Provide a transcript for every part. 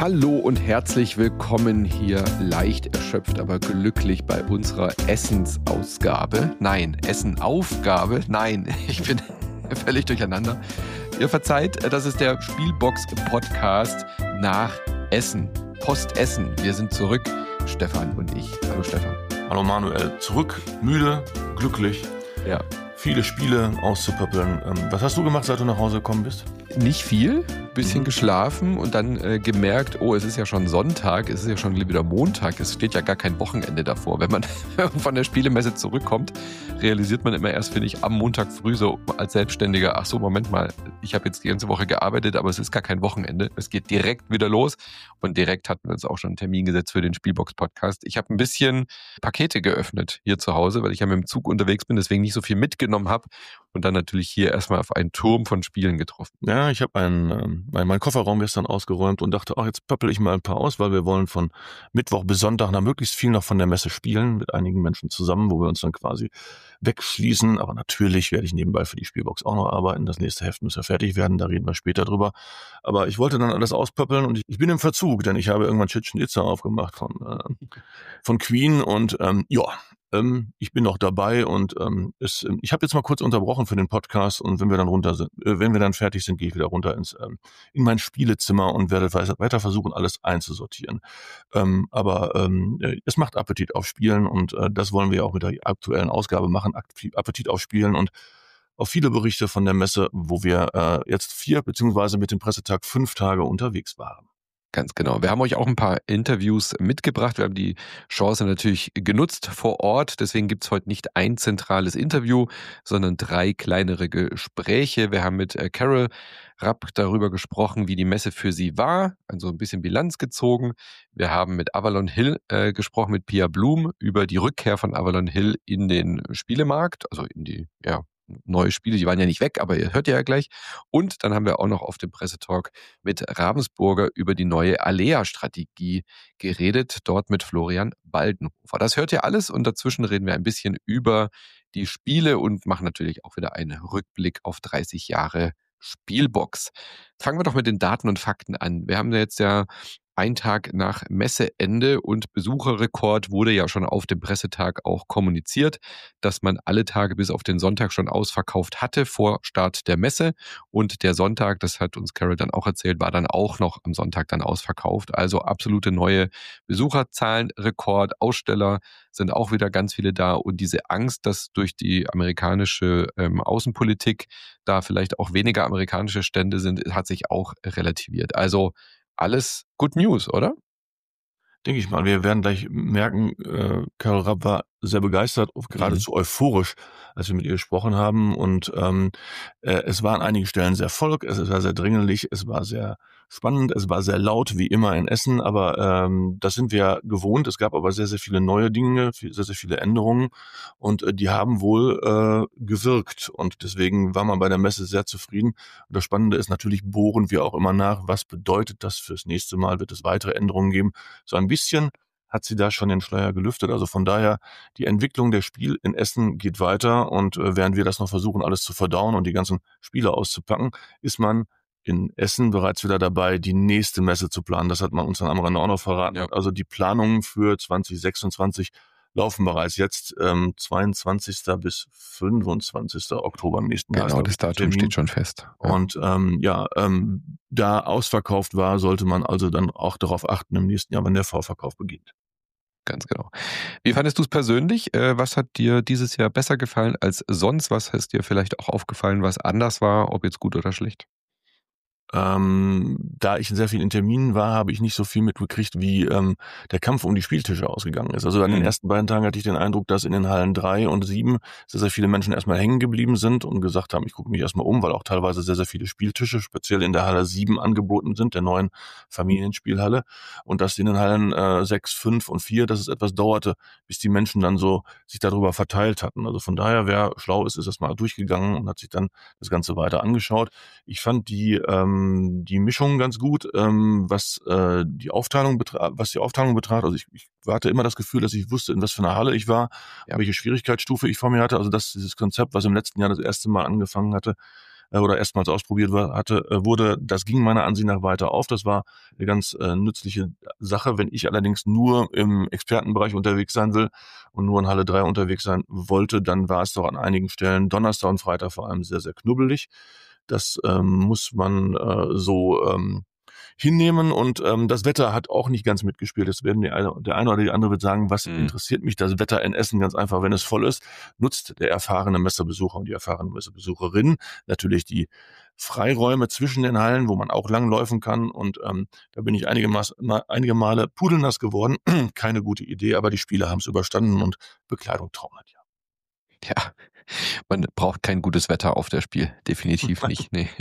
Hallo und herzlich willkommen hier leicht erschöpft, aber glücklich bei unserer Essensausgabe. Nein, Essenaufgabe. Nein, ich bin völlig durcheinander. Ihr verzeiht, das ist der Spielbox-Podcast nach Essen. Postessen. Wir sind zurück, Stefan und ich. Hallo Stefan. Hallo Manuel. Zurück, müde, glücklich. Ja. Viele Spiele auszupöppeln. Was hast du gemacht, seit du nach Hause gekommen bist? Nicht viel, bisschen geschlafen und dann gemerkt, oh, es ist ja schon Sonntag, es ist ja schon wieder Montag, es steht ja gar kein Wochenende davor. Wenn man von der Spielemesse zurückkommt, realisiert man immer erst, finde ich, am Montag früh so als Selbstständiger, ach so, Moment mal, ich habe jetzt die ganze Woche gearbeitet, aber es ist gar kein Wochenende. Es geht direkt wieder los und direkt hatten wir uns auch schon einen Termin gesetzt für den Spielbox-Podcast. Ich habe ein bisschen Pakete geöffnet hier zu Hause, weil ich ja mit dem Zug unterwegs bin, deswegen nicht so viel mitgenommen habe und dann natürlich hier erstmal auf einen Turm von Spielen getroffen. Ja, ich habe meinen Kofferraum gestern ausgeräumt und dachte, ach, jetzt pöppel ich mal ein paar aus, weil wir wollen von Mittwoch bis Sonntag nach möglichst viel noch von der Messe spielen, mit einigen Menschen zusammen, wo wir uns dann quasi wegschließen. Aber natürlich werde ich nebenbei für die Spielbox auch noch arbeiten. Das nächste Heft muss ja fertig werden, da reden wir später drüber. Aber ich wollte dann alles auspöppeln und ich bin im Verzug, denn ich habe irgendwann Chichen Itza aufgemacht von Queen und ich bin noch dabei und ich habe jetzt mal kurz unterbrochen für den Podcast und wenn wir dann fertig sind, gehe ich wieder runter in mein Spielezimmer und werde weiter versuchen, alles einzusortieren. Es macht Appetit auf Spielen und das wollen wir auch mit der aktuellen Ausgabe machen, Appetit auf Spielen und auf viele Berichte von der Messe, wo wir jetzt 4 beziehungsweise mit dem Pressetag 5 Tage unterwegs waren. Ganz genau. Wir haben euch auch ein paar Interviews mitgebracht. Wir haben die Chance natürlich genutzt vor Ort. Deswegen gibt es heute nicht ein zentrales Interview, sondern 3 kleinere Gespräche. Wir haben mit Carol Rapp darüber gesprochen, wie die Messe für sie war, also ein bisschen Bilanz gezogen. Wir haben mit Avalon Hill gesprochen, mit Pia Blum, über die Rückkehr von Avalon Hill in den Spielemarkt, also in die, neue Spiele, die waren ja nicht weg, aber ihr hört ja gleich. Und dann haben wir auch noch auf dem Pressetalk mit Ravensburger über die neue Alea-Strategie geredet, dort mit Florian Baldenhofer. Das hört ihr alles und dazwischen reden wir ein bisschen über die Spiele und machen natürlich auch wieder einen Rückblick auf 30 Jahre Spielbox. Fangen wir doch mit den Daten und Fakten an. Wir haben jetzt ja einen Tag nach Messeende und Besucherrekord wurde ja schon auf dem Pressetag auch kommuniziert, dass man alle Tage bis auf den Sonntag schon ausverkauft hatte vor Start der Messe und der Sonntag, das hat uns Carol dann auch erzählt, war dann auch noch am Sonntag dann ausverkauft. Also absolute neue Besucherzahlen, Rekord, Aussteller sind auch wieder ganz viele da und diese Angst, dass durch die amerikanische Außenpolitik da vielleicht auch weniger amerikanische Stände sind, hat sich auch relativiert. Also alles Good News, oder? Denke ich mal. Wir werden gleich merken, Carol Rapp war sehr begeistert, geradezu euphorisch, als wir mit ihr gesprochen haben. Und es war an einigen Stellen sehr voll, es war sehr dringlich, es war sehr spannend, es war sehr laut, wie immer in Essen. Aber das sind wir gewohnt. Es gab aber sehr, sehr viele neue Dinge, sehr, sehr viele Änderungen. Und die haben wohl gewirkt. Und deswegen war man bei der Messe sehr zufrieden. Und das Spannende ist, natürlich bohren wir auch immer nach, was bedeutet das fürs nächste Mal? Wird es weitere Änderungen geben? So ein bisschen hat sie da schon den Schleier gelüftet. Also von daher, die Entwicklung der Spiel in Essen geht weiter und während wir das noch versuchen, alles zu verdauen und die ganzen Spiele auszupacken, ist man in Essen bereits wieder dabei, die nächste Messe zu planen. Das hat man uns dann am Rande auch noch verraten. Ja. Also die Planungen für 2026 laufen bereits jetzt 22. bis 25. Oktober im nächsten Jahr. Genau, das Datum steht schon fest. Ja. Und da ausverkauft war, sollte man also dann auch darauf achten im nächsten Jahr, wenn der Vorverkauf beginnt. Ganz genau. Wie fandest du es persönlich? Was hat dir dieses Jahr besser gefallen als sonst? Was ist dir vielleicht auch aufgefallen, was anders war, ob jetzt gut oder schlecht? Da ich in sehr vielen Terminen war, habe ich nicht so viel mitgekriegt, wie der Kampf um die Spieltische ausgegangen ist. Also an den ersten beiden Tagen hatte ich den Eindruck, dass in den Hallen 3 und 7 sehr, sehr viele Menschen erstmal hängen geblieben sind und gesagt haben, ich gucke mich erstmal um, weil auch teilweise sehr, sehr viele Spieltische, speziell in der Halle 7 angeboten sind, der neuen Familienspielhalle. Und dass in den Hallen 6, 5 und 4, dass es etwas dauerte, bis die Menschen dann so sich darüber verteilt hatten. Also von daher, wer schlau ist das mal durchgegangen und hat sich dann das Ganze weiter angeschaut. Ich fand die Mischung ganz gut, was die Aufteilung betraf. Also ich hatte immer das Gefühl, dass ich wusste, in was für einer Halle ich war, welche Schwierigkeitsstufe ich vor mir hatte. Also dieses Konzept, was im letzten Jahr das erste Mal angefangen hatte, oder erstmals ausprobiert wurde. Das ging meiner Ansicht nach weiter auf. Das war eine ganz nützliche Sache. Wenn ich allerdings nur im Expertenbereich unterwegs sein will und nur in Halle 3 unterwegs sein wollte, dann war es doch an einigen Stellen Donnerstag und Freitag vor allem sehr, sehr knubbelig. Das muss man hinnehmen und das Wetter hat auch nicht ganz mitgespielt. Das werden der eine oder die andere wird sagen, was interessiert mich das Wetter in Essen? Ganz einfach, wenn es voll ist, nutzt der erfahrene Messerbesucher und die erfahrene Messerbesucherin natürlich die Freiräume zwischen den Hallen, wo man auch langläufen kann und da bin ich einige Male pudelnass geworden. Keine gute Idee, aber die Spieler haben es überstanden und Bekleidung trocknet ja. Ja, man braucht kein gutes Wetter auf das Spiel. Definitiv nicht. Nee.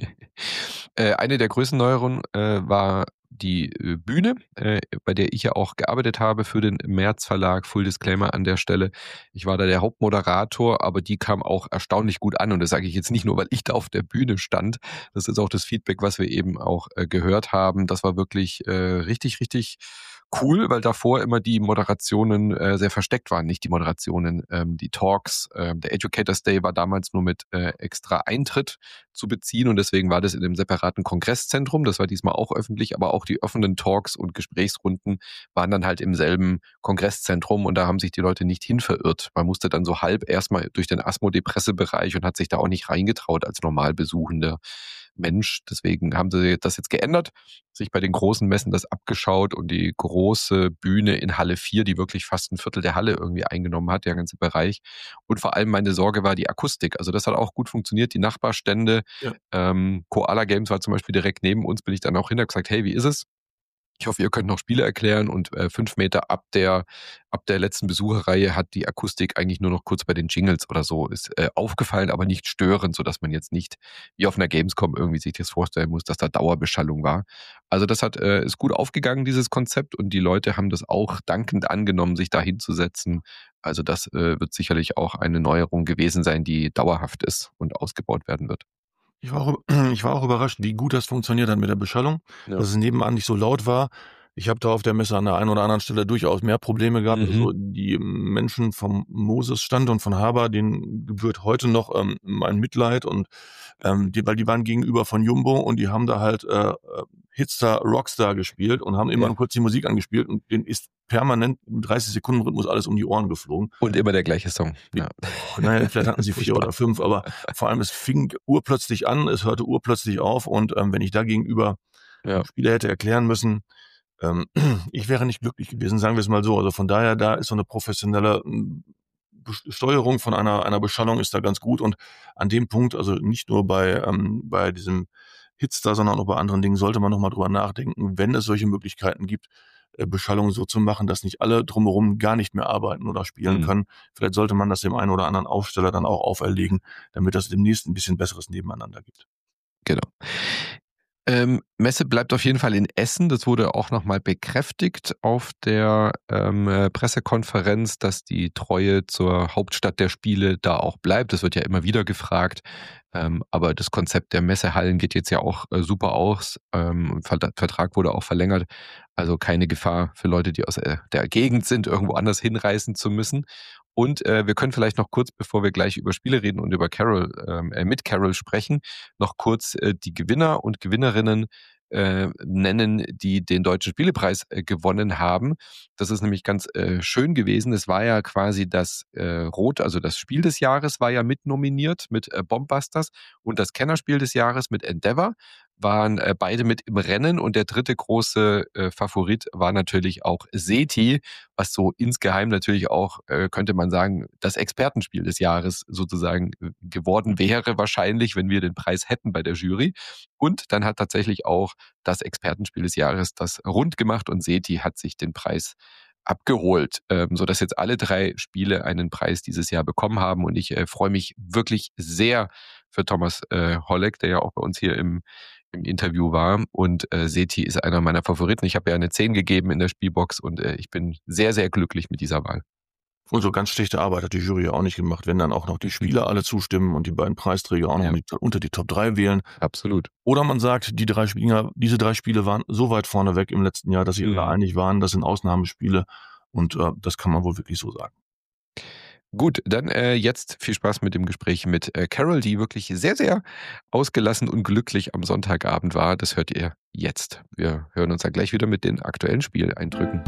Eine der größten Neuerungen war die Bühne, bei der ich ja auch gearbeitet habe für den März Verlag. Full Disclaimer an der Stelle. Ich war da der Hauptmoderator, aber die kam auch erstaunlich gut an. Und das sage ich jetzt nicht nur, weil ich da auf der Bühne stand. Das ist auch das Feedback, was wir eben auch gehört haben. Das war wirklich richtig, richtig cool, weil davor immer die Moderationen sehr versteckt waren. Nicht die Moderationen, die Talks. Der Educators Day war damals nur mit extra Eintritt zu beziehen und deswegen war das in einem separaten Kongresszentrum. Das war diesmal auch öffentlich, aber auch die offenen Talks und Gesprächsrunden waren dann halt im selben Kongresszentrum und da haben sich die Leute nicht hin verirrt. Man musste dann so halb erstmal durch den Asmodee-Pressebereich und hat sich da auch nicht reingetraut als Normalbesuchender Mensch. Deswegen haben sie das jetzt geändert, sich bei den großen Messen das abgeschaut und die große Bühne in Halle 4, die wirklich fast ein Viertel der Halle irgendwie eingenommen hat, der ganze Bereich. Und vor allem meine Sorge war die Akustik. Also das hat auch gut funktioniert. Die Nachbarstände, Ja. Koala Games war zum Beispiel direkt neben uns, bin ich dann auch hin, habe gesagt, hey, wie ist es? Ich hoffe, ihr könnt noch Spiele erklären und 5 Meter ab der letzten Besucherreihe hat die Akustik eigentlich nur noch kurz bei den Jingles oder so ist aufgefallen, aber nicht störend, sodass man jetzt nicht wie auf einer Gamescom irgendwie sich das vorstellen muss, dass da Dauerbeschallung war. Also das ist gut aufgegangen, dieses Konzept und die Leute haben das auch dankend angenommen, sich da hinzusetzen. Also das wird sicherlich auch eine Neuerung gewesen sein, die dauerhaft ist und ausgebaut werden wird. Ich war auch überrascht, wie gut das funktioniert hat mit der Beschallung, Ja. dass es nebenan nicht so laut war. Ich habe da auf der Messe an der einen oder anderen Stelle durchaus mehr Probleme gehabt. Also die Menschen vom Moses-Stand und von Haber, denen gebührt heute noch mein Mitleid und weil die waren gegenüber von Jumbo und die haben da halt Hitstar, Rockstar gespielt und haben immer nur kurz die Musik angespielt und denen ist permanent im 30-Sekunden-Rhythmus alles um die Ohren geflogen. Und immer der gleiche Song. Ja. Naja, vielleicht hatten sie 4 oder 5, aber vor allem es fing urplötzlich an, es hörte urplötzlich auf und wenn ich da gegenüber Spieler hätte erklären müssen, ich wäre nicht glücklich gewesen, sagen wir es mal so. Also von daher, da ist so eine professionelle Steuerung von einer Beschallung ist da ganz gut und an dem Punkt, also nicht nur bei diesem Hitstar, sondern auch bei anderen Dingen sollte man nochmal drüber nachdenken, wenn es solche Möglichkeiten gibt, Beschallung so zu machen, dass nicht alle drumherum gar nicht mehr arbeiten oder spielen können. Vielleicht sollte man das dem einen oder anderen Aufsteller dann auch auferlegen, damit das demnächst ein bisschen besseres Nebeneinander gibt. Genau. Messe bleibt auf jeden Fall in Essen. Das wurde auch nochmal bekräftigt auf der Pressekonferenz, dass die Treue zur Hauptstadt der Spiele da auch bleibt. Das wird ja immer wieder gefragt. Aber das Konzept der Messehallen geht jetzt ja auch super aus. Vertrag wurde auch verlängert. Also keine Gefahr für Leute, die aus der Gegend sind, irgendwo anders hinreisen zu müssen. Und wir können vielleicht noch kurz, bevor wir gleich über Spiele reden und über mit Carol sprechen, noch kurz die Gewinner und Gewinnerinnen nennen, die den Deutschen Spielepreis gewonnen haben. Das ist nämlich ganz schön gewesen. Es war ja quasi das also das Spiel des Jahres war ja mit nominiert mit Bombbusters und das Kennerspiel des Jahres mit Endeavor waren beide mit im Rennen und der dritte große Favorit war natürlich auch SETI, was so insgeheim natürlich auch, könnte man sagen, das Expertenspiel des Jahres sozusagen geworden wäre wahrscheinlich, wenn wir den Preis hätten bei der Jury. Und dann hat tatsächlich auch das Expertenspiel des Jahres das rund gemacht und SETI hat sich den Preis abgeholt, sodass jetzt alle 3 Spiele einen Preis dieses Jahr bekommen haben und ich freue mich wirklich sehr für Thomas Holleck, der ja auch bei uns hier im Interview war und SETI ist einer meiner Favoriten. Ich habe ja eine 10 gegeben in der Spielbox und ich bin sehr, sehr glücklich mit dieser Wahl. Und so ganz schlechte Arbeit hat die Jury auch nicht gemacht, wenn dann auch noch die Spieler alle zustimmen und die beiden Preisträger auch noch unter die Top 3 wählen. Absolut. Oder man sagt, diese 3 Spiele waren so weit vorne weg im letzten Jahr, dass sie alle einig waren, das sind Ausnahmespiele und das kann man wohl wirklich so sagen. Gut, dann jetzt viel Spaß mit dem Gespräch mit Carol, die wirklich sehr, sehr ausgelassen und glücklich am Sonntagabend war. Das hört ihr jetzt. Wir hören uns dann gleich wieder mit den aktuellen Spieleindrücken.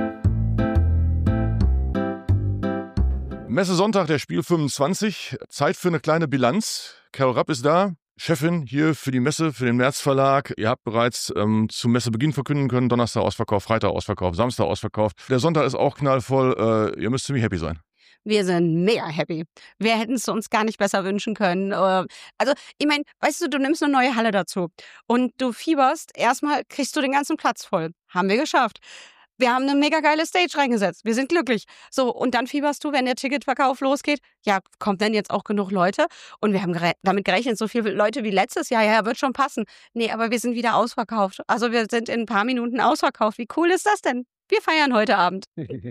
Messe Sonntag, der Spiel 25. Zeit für eine kleine Bilanz. Carol Rapp ist da, Chefin hier für die Messe, für den März Verlag. Ihr habt bereits zum Messebeginn verkünden können, Donnerstag Ausverkauf, Freitag Ausverkauf, Samstag Ausverkauf. Der Sonntag ist auch knallvoll. Ihr müsst ziemlich happy sein. Wir sind mega happy. Wir hätten es uns gar nicht besser wünschen können. Also, ich meine, weißt du nimmst eine neue Halle dazu und du fieberst. Erstmal kriegst du den ganzen Platz voll. Haben wir geschafft. Wir haben eine mega geile Stage reingesetzt. Wir sind glücklich. So, und dann fieberst du, wenn der Ticketverkauf losgeht. Ja, kommt denn jetzt auch genug Leute? Und wir haben damit gerechnet, so viele Leute wie letztes Jahr. Ja, wird schon passen. Nee, aber wir sind wieder ausverkauft. Also wir sind in ein paar Minuten ausverkauft. Wie cool ist das denn? Wir feiern heute Abend.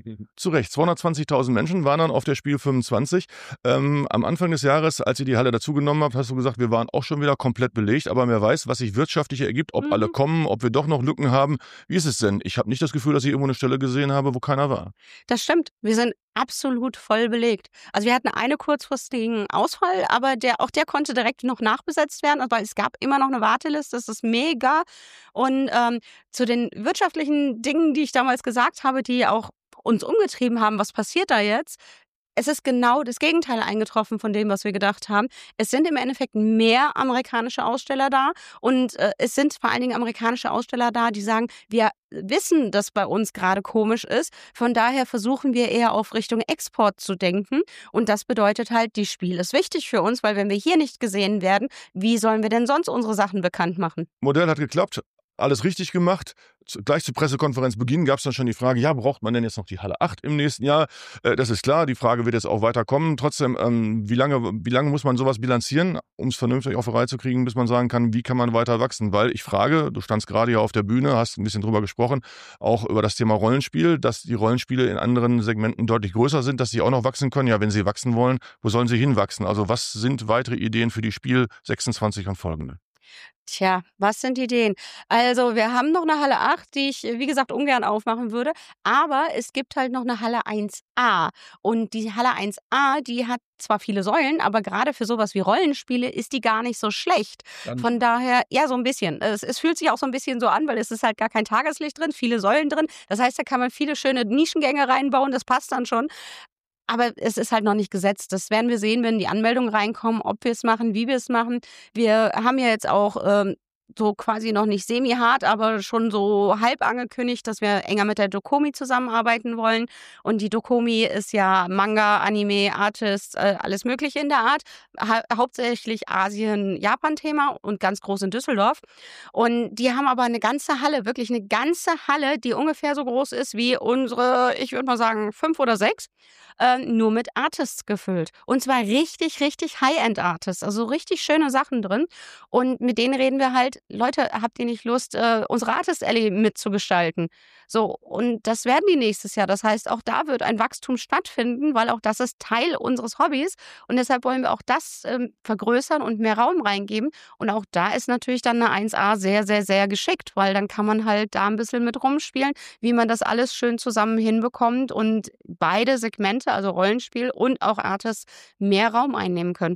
Zu Recht, 220.000 Menschen waren dann auf der Spiel 25. Am Anfang des Jahres, als ihr die Halle dazugenommen habt, hast du gesagt, wir waren auch schon wieder komplett belegt. Aber wer weiß, was sich wirtschaftlich ergibt, ob alle kommen, ob wir doch noch Lücken haben. Wie ist es denn? Ich habe nicht das Gefühl, dass ich irgendwo eine Stelle gesehen habe, wo keiner war. Das stimmt. Wir sind absolut voll belegt. Also wir hatten einen kurzfristigen Ausfall, aber auch der konnte direkt noch nachbesetzt werden. Aber es gab immer noch eine Warteliste. Das ist mega. Und zu den wirtschaftlichen Dingen, die ich damals gesagt habe, die auch uns umgetrieben haben, was passiert da jetzt? Es ist genau das Gegenteil eingetroffen von dem, was wir gedacht haben. Es sind im Endeffekt mehr amerikanische Aussteller da und es sind vor allen Dingen amerikanische Aussteller da, die sagen, wir wissen, dass bei uns gerade komisch ist. Von daher versuchen wir eher auf Richtung Export zu denken. Und das bedeutet halt, die Spiel ist wichtig für uns, weil wenn wir hier nicht gesehen werden, wie sollen wir denn sonst unsere Sachen bekannt machen? Modell hat geklappt. Alles richtig gemacht. Gleich zu Pressekonferenzbeginn gab es dann schon die Frage, ja, braucht man denn jetzt noch die Halle 8 im nächsten Jahr? Das ist klar, die Frage wird jetzt auch weiter kommen. Trotzdem, wie lange muss man sowas bilanzieren, um es vernünftig auf die Reihe zu kriegen, bis man sagen kann, wie kann man weiter wachsen? Weil ich frage, du standst gerade hier auf der Bühne, hast ein bisschen drüber gesprochen, auch über das Thema Rollenspiel, dass die Rollenspiele in anderen Segmenten deutlich größer sind, dass sie auch noch wachsen können. Ja, wenn sie wachsen wollen, wo sollen sie hinwachsen? Also was sind weitere Ideen für die Spiel 26 und folgende? Tja, was sind die Ideen? Also wir haben noch eine Halle 8, die ich, wie gesagt, ungern aufmachen würde. Aber es gibt halt noch eine Halle 1a. Und die Halle 1a, die hat zwar viele Säulen, aber gerade für sowas wie Rollenspiele ist die gar nicht so schlecht. Von daher, ja, so ein bisschen. Es fühlt sich auch so ein bisschen so an, weil es ist halt gar kein Tageslicht drin, viele Säulen drin. Das heißt, da kann man viele schöne Nischengänge reinbauen, das passt dann schon. Aber es ist halt noch nicht gesetzt. Das werden wir sehen, wenn die Anmeldungen reinkommen, ob wir es machen, wie wir es machen. Wir haben ja jetzt auch so quasi noch nicht semi-hart, aber schon so halb angekündigt, dass wir enger mit der Dokomi zusammenarbeiten wollen. Und die Dokomi ist ja Manga, Anime, Artist, alles Mögliche in der Art. Hauptsächlich Asien-Japan-Thema und ganz groß in Düsseldorf. Und die haben aber eine ganze Halle, wirklich eine ganze Halle, die ungefähr so groß ist wie unsere, ich würde mal sagen, 5 oder 6. Nur mit Artists gefüllt. Und zwar richtig, richtig High-End-Artists, also richtig schöne Sachen drin. Und mit denen reden wir halt, Leute, habt ihr nicht Lust, unsere Artist Alley mitzugestalten? So, und das werden die nächstes Jahr. Das heißt, auch da wird ein Wachstum stattfinden, weil auch das ist Teil unseres Hobbys. Und deshalb wollen wir auch das vergrößern und mehr Raum reingeben. Und auch da ist natürlich dann eine 1A sehr, sehr, sehr geschickt, weil dann kann man halt da ein bisschen mit rumspielen, wie man das alles schön zusammen hinbekommt und beide Segmente, also Rollenspiel und auch Artists, mehr Raum einnehmen können.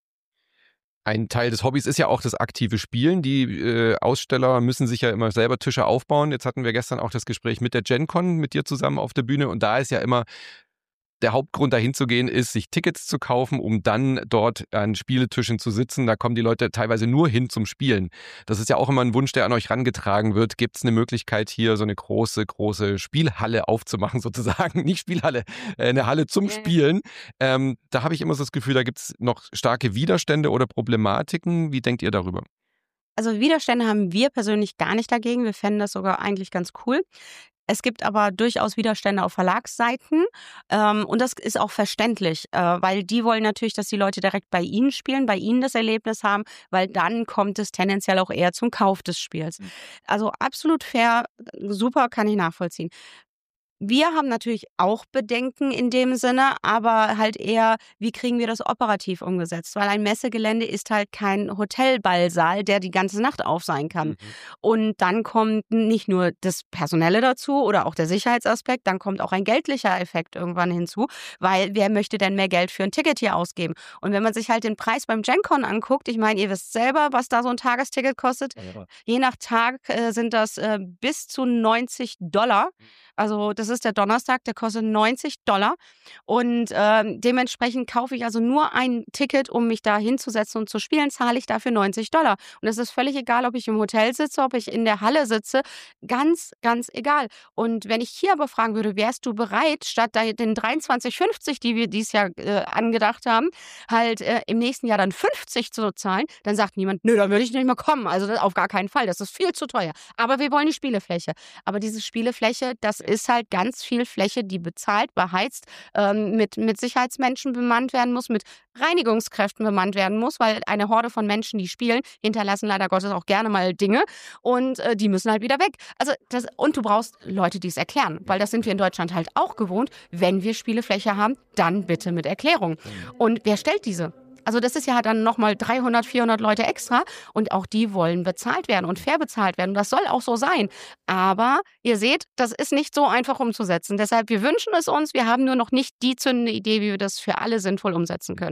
Ein Teil des Hobbys ist ja auch das aktive Spielen. Die Aussteller müssen sich ja immer selber Tische aufbauen. Jetzt hatten wir gestern auch das Gespräch mit der GenCon, mit dir zusammen auf der Bühne. Und da ist ja immer der Hauptgrund, dahin zu gehen, ist, sich Tickets zu kaufen, um dann dort an Spieletischen zu sitzen. Da kommen die Leute teilweise nur hin zum Spielen. Das ist ja auch immer ein Wunsch, der an euch rangetragen wird. Gibt es eine Möglichkeit, hier so eine große, große Spielhalle aufzumachen, sozusagen? Nicht Spielhalle, eine Halle zum Spielen. Da habe ich immer so das Gefühl, da gibt es noch starke Widerstände oder Problematiken. Wie denkt ihr darüber? Also Widerstände haben wir persönlich gar nicht dagegen. Wir fänden das sogar eigentlich ganz cool. Es gibt aber durchaus Widerstände auf Verlagsseiten und das ist auch verständlich, weil die wollen natürlich, dass die Leute direkt bei ihnen spielen, bei ihnen das Erlebnis haben, weil dann kommt es tendenziell auch eher zum Kauf des Spiels. Also absolut fair, super, kann ich nachvollziehen. Wir haben natürlich auch Bedenken in dem Sinne, aber halt eher, wie kriegen wir das operativ umgesetzt? Weil ein Messegelände ist halt kein Hotelballsaal, der die ganze Nacht auf sein kann. Und dann kommt nicht nur das Personelle dazu oder auch der Sicherheitsaspekt, dann kommt auch ein geldlicher Effekt irgendwann hinzu, weil wer möchte denn mehr Geld für ein Ticket hier ausgeben? Und wenn man sich halt den Preis beim GenCon anguckt, ich meine, ihr wisst selber, was da so ein Tagesticket kostet. Je nach Tag sind das bis zu $90. Also das ist der Donnerstag, der kostet $90. Und dementsprechend kaufe ich also nur ein Ticket, um mich da hinzusetzen und zu spielen, zahle ich dafür $90. Und es ist völlig egal, ob ich im Hotel sitze, ob ich in der Halle sitze, ganz, ganz egal. Und wenn ich hier aber fragen würde, wärst du bereit, statt den 23,50, die wir dieses Jahr angedacht haben, halt im nächsten Jahr dann 50 zu zahlen, dann sagt niemand, nö, dann würde ich nicht mehr kommen. Also auf gar keinen Fall, das ist viel zu teuer. Aber wir wollen die Spielefläche. Aber diese Spielefläche, das ist halt ganz viel Fläche, die bezahlt, beheizt, mit Sicherheitsmenschen bemannt werden muss, mit Reinigungskräften bemannt werden muss, weil eine Horde von Menschen, die spielen, hinterlassen leider Gottes auch gerne mal Dinge und die müssen halt wieder weg. Also und du brauchst Leute, die es erklären, weil das sind wir in Deutschland halt auch gewohnt. Wenn wir Spielefläche haben, dann bitte mit Erklärung. Und wer stellt diese? Also das ist ja dann nochmal 300, 400 Leute extra und auch die wollen bezahlt werden und fair bezahlt werden. Und das soll auch so sein. Aber ihr seht, das ist nicht so einfach umzusetzen. Deshalb, wir wünschen es uns, wir haben nur noch nicht die zündende Idee, wie wir das für alle sinnvoll umsetzen können.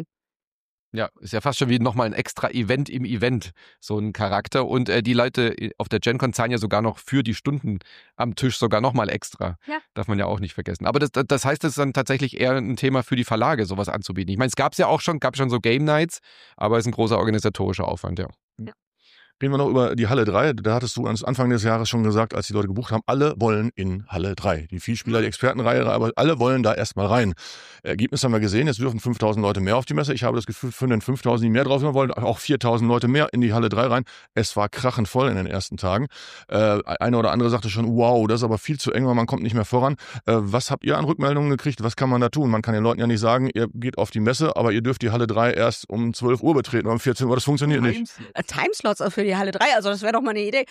Ja, ist ja fast schon wie nochmal ein extra Event im Event, so ein Charakter. Und die Leute auf der GenCon zahlen ja sogar noch für die Stunden am Tisch sogar nochmal extra. Ja. Darf man ja auch nicht vergessen. Aber das heißt, es ist dann tatsächlich eher ein Thema für die Verlage, sowas anzubieten. Ich meine, es gab schon so Game Nights, aber es ist ein großer organisatorischer Aufwand, ja. Reden wir noch über die Halle 3. Da hattest du Anfang des Jahres schon gesagt, als die Leute gebucht haben, alle wollen in Halle 3. Die Vielspieler, die Expertenreihe, aber alle wollen da erstmal rein. Ergebnis haben wir gesehen, jetzt dürfen 5.000 Leute mehr auf die Messe. Ich habe das Gefühl, von den 5.000, die mehr drauf sind, wollen auch 4.000 Leute mehr in die Halle 3 rein. Es war krachend voll in den ersten Tagen. Eine oder andere sagte schon, wow, das ist aber viel zu eng, weil man kommt nicht mehr voran. Was habt ihr an Rückmeldungen gekriegt? Was kann man da tun? Man kann den Leuten ja nicht sagen, ihr geht auf die Messe, aber ihr dürft die Halle 3 erst um 12 Uhr betreten oder um 14 Uhr. Das funktioniert nicht. Timeslots für die Halle 3, also das wäre doch mal eine Idee.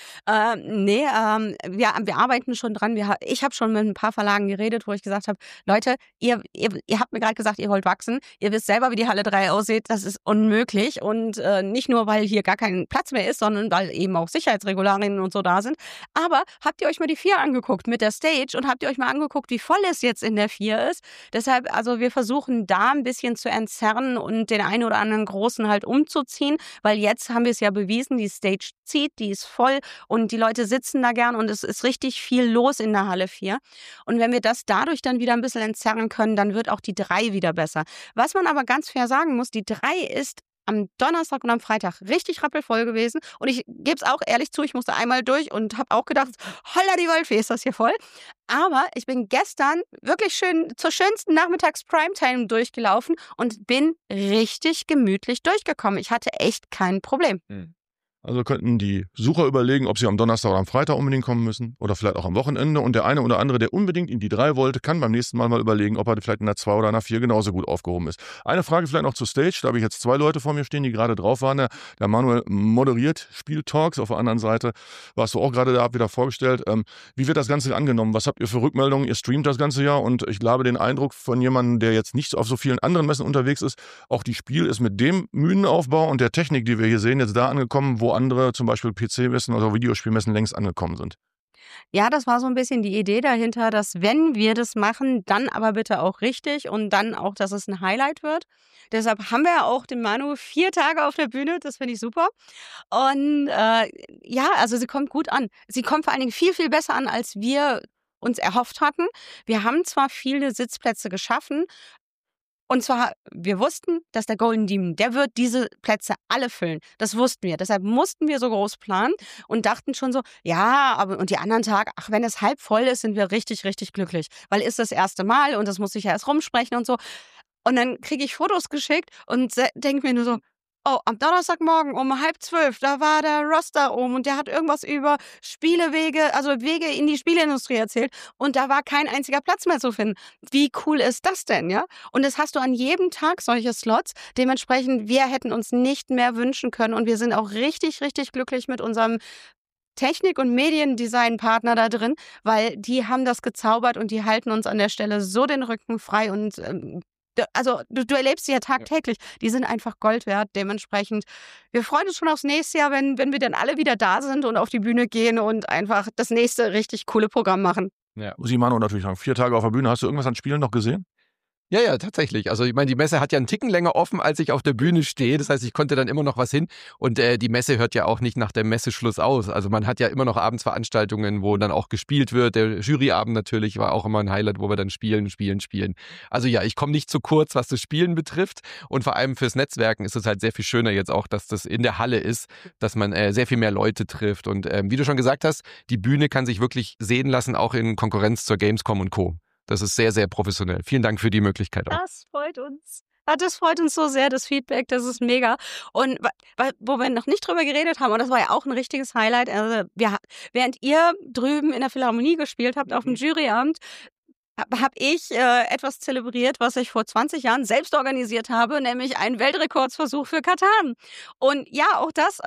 Wir arbeiten schon dran. Ich habe schon mit ein paar Verlagen geredet, wo ich gesagt habe, Leute, ihr habt mir gerade gesagt, ihr wollt wachsen. Ihr wisst selber, wie die Halle 3 aussieht. Das ist unmöglich. Und nicht nur, weil hier gar kein Platz mehr ist, sondern weil eben auch Sicherheitsregularien und so da sind. Aber habt ihr euch mal die 4 angeguckt mit der Stage und habt ihr euch mal angeguckt, wie voll es jetzt in der 4 ist? Deshalb, also wir versuchen da ein bisschen zu entzerren und den einen oder anderen Großen halt umzuziehen, weil jetzt haben wir es ja bewiesen, die Stage zieht, die ist voll und die Leute sitzen da gern und es ist richtig viel los in der Halle 4. Und wenn wir das dadurch dann wieder ein bisschen entzerren können, dann wird auch die 3 wieder besser. Was man aber ganz fair sagen muss, die 3 ist am Donnerstag und am Freitag richtig rappelvoll gewesen. Und ich gebe es auch ehrlich zu, ich musste einmal durch und habe auch gedacht, holla die Waldfee, ist das hier voll. Aber ich bin gestern wirklich schön zur schönsten Nachmittags-Primetime durchgelaufen und bin richtig gemütlich durchgekommen. Ich hatte echt kein Problem. Also könnten die Besucher überlegen, ob sie am Donnerstag oder am Freitag unbedingt kommen müssen oder vielleicht auch am Wochenende. Und der eine oder andere, der unbedingt in die 3 wollte, kann beim nächsten Mal überlegen, ob er vielleicht in der 2 oder in der 4 genauso gut aufgehoben ist. Eine Frage vielleicht noch zur Stage. Da habe ich jetzt 2 Leute vor mir stehen, die gerade drauf waren. Der Manuel moderiert Spieltalks. Auf der anderen Seite warst du auch gerade da wieder vorgestellt. Wie wird das Ganze angenommen? Was habt ihr für Rückmeldungen? Ihr streamt das ganze Jahr und ich glaube, den Eindruck von jemandem, der jetzt nicht auf so vielen anderen Messen unterwegs ist, auch die Spiel ist mit dem Bühnenaufbau und der Technik, die wir hier sehen, jetzt da angekommen, wo andere zum Beispiel PC-Messen oder Videospielmessen längst angekommen sind. Ja, das war so ein bisschen die Idee dahinter, dass wenn wir das machen, dann aber bitte auch richtig und dann auch, dass es ein Highlight wird. Deshalb haben wir ja auch den Manu 4 Tage auf der Bühne, das finde ich super. Und also sie kommt gut an. Sie kommt vor allen Dingen viel, viel besser an, als wir uns erhofft hatten. Wir haben zwar viele Sitzplätze geschaffen, und zwar, wir wussten, dass der Golden Demon, der wird diese Plätze alle füllen. Das wussten wir. Deshalb mussten wir so groß planen und dachten schon so, ja, aber und die anderen Tage, ach, wenn es halb voll ist, sind wir richtig, richtig glücklich. Weil ist das erste Mal und das muss ich ja erst rumsprechen und so. Und dann kriege ich Fotos geschickt und denke mir nur so, oh, am Donnerstagmorgen um 11:30, da war der Ross da oben und der hat irgendwas über Spielewege, also Wege in die Spieleindustrie erzählt und da war kein einziger Platz mehr zu finden. Wie cool ist das denn, ja? Und das hast du an jedem Tag solche Slots. Dementsprechend, wir hätten uns nicht mehr wünschen können und wir sind auch richtig, richtig glücklich mit unserem Technik- und Mediendesign-Partner da drin, weil die haben das gezaubert und die halten uns an der Stelle so den Rücken frei und also du erlebst sie ja tagtäglich. Die sind einfach Gold wert. Dementsprechend, wir freuen uns schon aufs nächste Jahr, wenn wir dann alle wieder da sind und auf die Bühne gehen und einfach das nächste richtig coole Programm machen. Ja. Muss ich Manu natürlich sagen, 4 Tage auf der Bühne. Hast du irgendwas an Spielen noch gesehen? Ja, tatsächlich. Also ich meine, die Messe hat ja einen Ticken länger offen, als ich auf der Bühne stehe. Das heißt, ich konnte dann immer noch was hin. Und die Messe hört ja auch nicht nach dem Messeschluss aus. Also man hat ja immer noch abends Veranstaltungen, wo dann auch gespielt wird. Der Juryabend natürlich war auch immer ein Highlight, wo wir dann spielen. Also ja, ich komme nicht zu kurz, was das Spielen betrifft. Und vor allem fürs Netzwerken ist es halt sehr viel schöner jetzt auch, dass das in der Halle ist, dass man sehr viel mehr Leute trifft. Und wie du schon gesagt hast, die Bühne kann sich wirklich sehen lassen, auch in Konkurrenz zur Gamescom und Co. Das ist sehr, sehr professionell. Vielen Dank für die Möglichkeit auch. Das freut uns. Das freut uns so sehr, das Feedback, das ist mega. Und wo wir noch nicht drüber geredet haben, und das war ja auch ein richtiges Highlight, also während ihr drüben in der Philharmonie gespielt habt, auf dem Juryabend, habe ich etwas zelebriert, was ich vor 20 Jahren selbst organisiert habe, nämlich einen Weltrekordsversuch für Katan. Und ja, auch das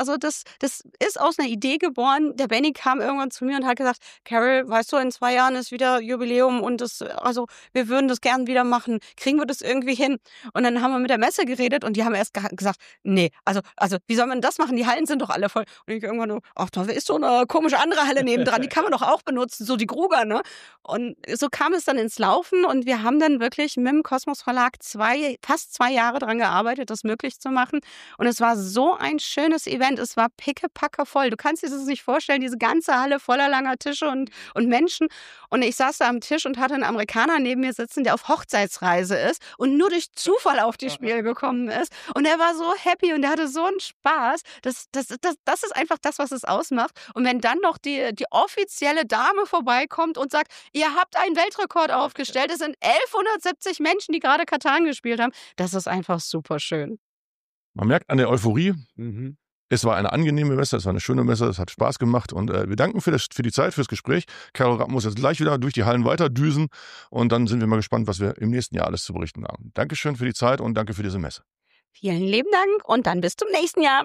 ist aus einer Idee geboren. Der Benny kam irgendwann zu mir und hat gesagt, Carol, weißt du, in 2 Jahren ist wieder Jubiläum und wir würden das gern wieder machen. Kriegen wir das irgendwie hin? Und dann haben wir mit der Messe geredet und die haben erst gesagt, nee, also wie soll man das machen? Die Hallen sind doch alle voll. Und ich irgendwann nur, ach, da ist so eine komische andere Halle nebendran, die kann man doch auch benutzen, so die Gruger, ne? Und so kam es dann ins Laufen und wir haben dann wirklich mit dem Kosmos Verlag fast 2 Jahre daran gearbeitet, das möglich zu machen. Und es war so ein schönes Event. Es war pickepacke voll. Du kannst dir das nicht vorstellen, diese ganze Halle voller langer Tische und Menschen. Und ich saß da am Tisch und hatte einen Amerikaner neben mir sitzen, der auf Hochzeitsreise ist und nur durch Zufall auf die Spiele gekommen ist. Und er war so happy und er hatte so einen Spaß. Das ist einfach das, was es ausmacht. Und wenn dann noch die offizielle Dame vorbeikommt und sagt, ihr habt einen Weltrekord aufgestellt, es sind 1170 Menschen, die gerade Katan gespielt haben, das ist einfach super schön. Man merkt an der Euphorie, es war eine angenehme Messe, es war eine schöne Messe, es hat Spaß gemacht und wir danken für die Zeit, fürs Gespräch. Carol Rapp muss jetzt gleich wieder durch die Hallen weiterdüsen und dann sind wir mal gespannt, was wir im nächsten Jahr alles zu berichten haben. Dankeschön für die Zeit und danke für diese Messe. Vielen lieben Dank und dann bis zum nächsten Jahr.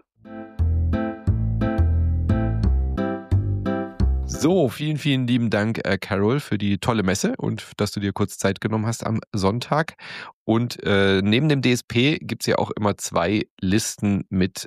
So, vielen, vielen lieben Dank, Carol, für die tolle Messe und dass du dir kurz Zeit genommen hast am Sonntag. Und neben dem DSP gibt es ja auch immer 2 Listen mit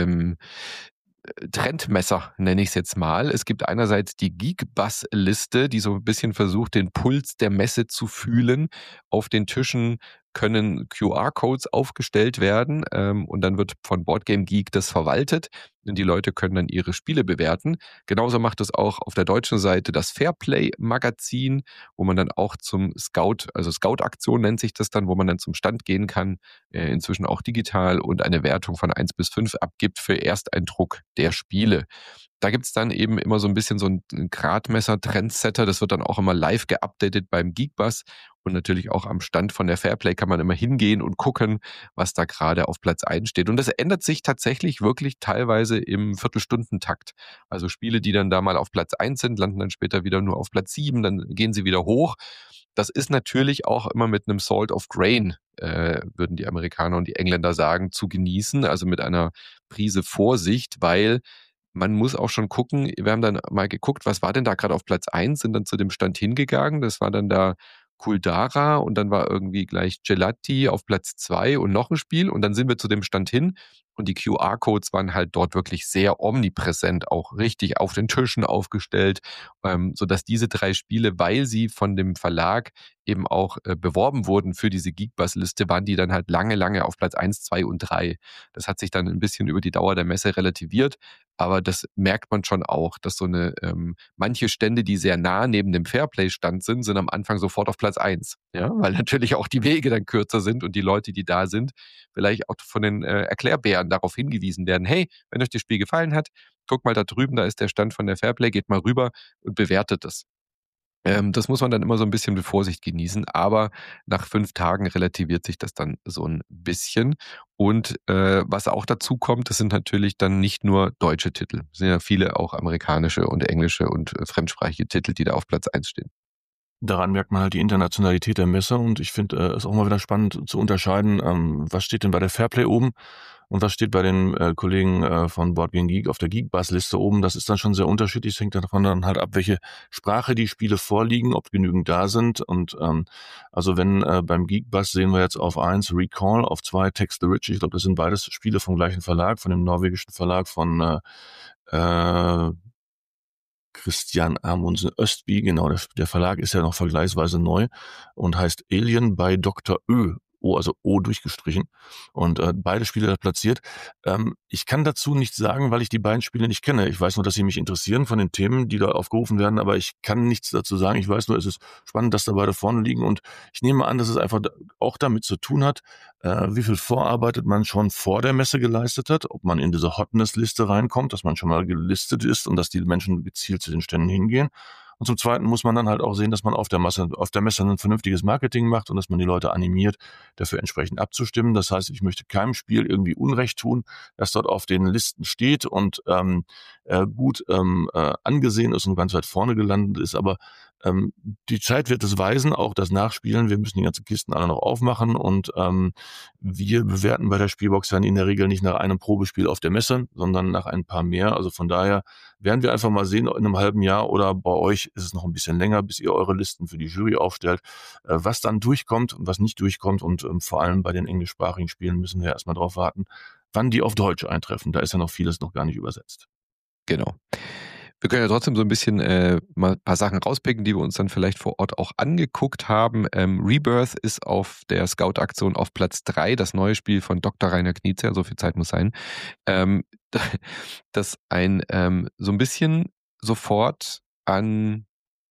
Trendmesser, nenne ich es jetzt mal. Es gibt einerseits die Geekbuzz-Liste, die so ein bisschen versucht, den Puls der Messe zu fühlen. Auf den Tischen können QR-Codes aufgestellt werden und dann wird von Boardgame Geek das verwaltet und die Leute können dann ihre Spiele bewerten. Genauso macht es auch auf der deutschen Seite das Fairplay-Magazin, wo man dann auch zum Scout, also Scout-Aktion nennt sich das dann, wo man dann zum Stand gehen kann, inzwischen auch digital und eine Wertung von 1 bis 5 abgibt für Ersteindruck der Spiele. Da gibt es dann eben immer so ein bisschen so ein Gradmesser-Trendsetter, das wird dann auch immer live geupdatet beim Geekbuzz und natürlich auch am Stand von der Fairplay kann man immer hingehen und gucken, was da gerade auf Platz 1 steht. Und das ändert sich tatsächlich wirklich teilweise im Viertelstundentakt. Also Spiele, die dann da mal auf Platz 1 sind, landen dann später wieder nur auf Platz 7, dann gehen sie wieder hoch. Das ist natürlich auch immer mit einem Salt of Grain, würden die Amerikaner und die Engländer sagen, zu genießen, also mit einer Prise Vorsicht, weil man muss auch schon gucken, wir haben dann mal geguckt, was war denn da gerade auf Platz 1, sind dann zu dem Stand hingegangen, das war dann da Kuldara und dann war irgendwie gleich Gelati auf Platz 2 und noch ein Spiel und dann sind wir zu dem Stand hin und die QR-Codes waren halt dort wirklich sehr omnipräsent, auch richtig auf den Tischen aufgestellt, sodass diese 3 Spiele, weil sie von dem Verlag eben auch beworben wurden für diese Geekbuzz-Liste, waren die dann halt lange, lange auf Platz 1, 2 und 3. Das hat sich dann ein bisschen über die Dauer der Messe relativiert, aber das merkt man schon auch, dass so eine manche Stände, die sehr nah neben dem Fairplay-Stand sind am Anfang sofort auf Platz 1. Ja, weil natürlich auch die Wege dann kürzer sind und die Leute, die da sind, vielleicht auch von den Erklärbären darauf hingewiesen werden, hey, wenn euch das Spiel gefallen hat, guckt mal da drüben, da ist der Stand von der Fairplay, geht mal rüber und bewertet es. Das muss man dann immer so ein bisschen mit Vorsicht genießen, aber nach 5 Tagen relativiert sich das dann so ein bisschen. Und was auch dazu kommt, das sind natürlich dann nicht nur deutsche Titel. Es sind ja viele auch amerikanische und englische und fremdsprachige Titel, die da auf Platz 1 stehen. Daran merkt man halt die Internationalität der Messe und ich finde es auch mal wieder spannend zu unterscheiden, was steht denn bei der Fairplay oben. und was steht bei den Kollegen von Board Game Geek auf der Geekbuzz-Liste oben. Das ist dann schon sehr unterschiedlich. Es hängt davon dann halt ab, welche Sprache die Spiele vorliegen, ob genügend da sind. Und also wenn beim Geekbuzz sehen wir jetzt auf 1 Recall, auf 2 Text the Rich. Ich glaube, das sind beides Spiele vom gleichen Verlag, von dem norwegischen Verlag von Christian Amundsen Östby, genau, der Verlag ist ja noch vergleichsweise neu und heißt Alien bei Dr. Ö. Also O durchgestrichen. Und beide Spiele platziert. Ich kann dazu nichts sagen, weil ich die beiden Spiele nicht kenne. Ich weiß nur, dass sie mich interessieren von den Themen, die da aufgerufen werden, aber ich kann nichts dazu sagen. Ich weiß nur, es ist spannend, dass da beide vorne liegen und ich nehme an, dass es einfach auch damit zu tun hat, wie viel Vorarbeit man schon vor der Messe geleistet hat, ob man in diese Hotness-Liste reinkommt, dass man schon mal gelistet ist und dass die Menschen gezielt zu den Ständen hingehen. Und zum Zweiten muss man dann halt auch sehen, dass man auf der Messe ein vernünftiges Marketing macht und dass man die Leute animiert, dafür entsprechend abzustimmen. Das heißt, ich möchte keinem Spiel irgendwie Unrecht tun, das dort auf den Listen steht und gut angesehen ist und ganz weit vorne gelandet ist. Aber die Zeit wird es weisen, auch das Nachspielen. Wir müssen die ganzen Kisten alle noch aufmachen und wir bewerten bei der Spielbox dann in der Regel nicht nach einem Probespiel auf der Messe, sondern nach ein paar mehr. Also von daher werden wir einfach mal sehen in einem halben Jahr oder bei euch ist es noch ein bisschen länger, bis ihr eure Listen für die Jury aufstellt, was dann durchkommt und was nicht durchkommt. Und vor allem bei den englischsprachigen Spielen müssen wir erstmal drauf warten, wann die auf Deutsch eintreffen. Da ist ja noch vieles noch gar nicht übersetzt. Genau. Wir können ja trotzdem so ein bisschen mal ein paar Sachen rauspicken, die wir uns dann vielleicht vor Ort auch angeguckt haben. Rebirth ist auf der Scout-Aktion auf Platz 3, das neue Spiel von Dr. Rainer Knizia, so viel Zeit muss sein, das ein so ein bisschen sofort an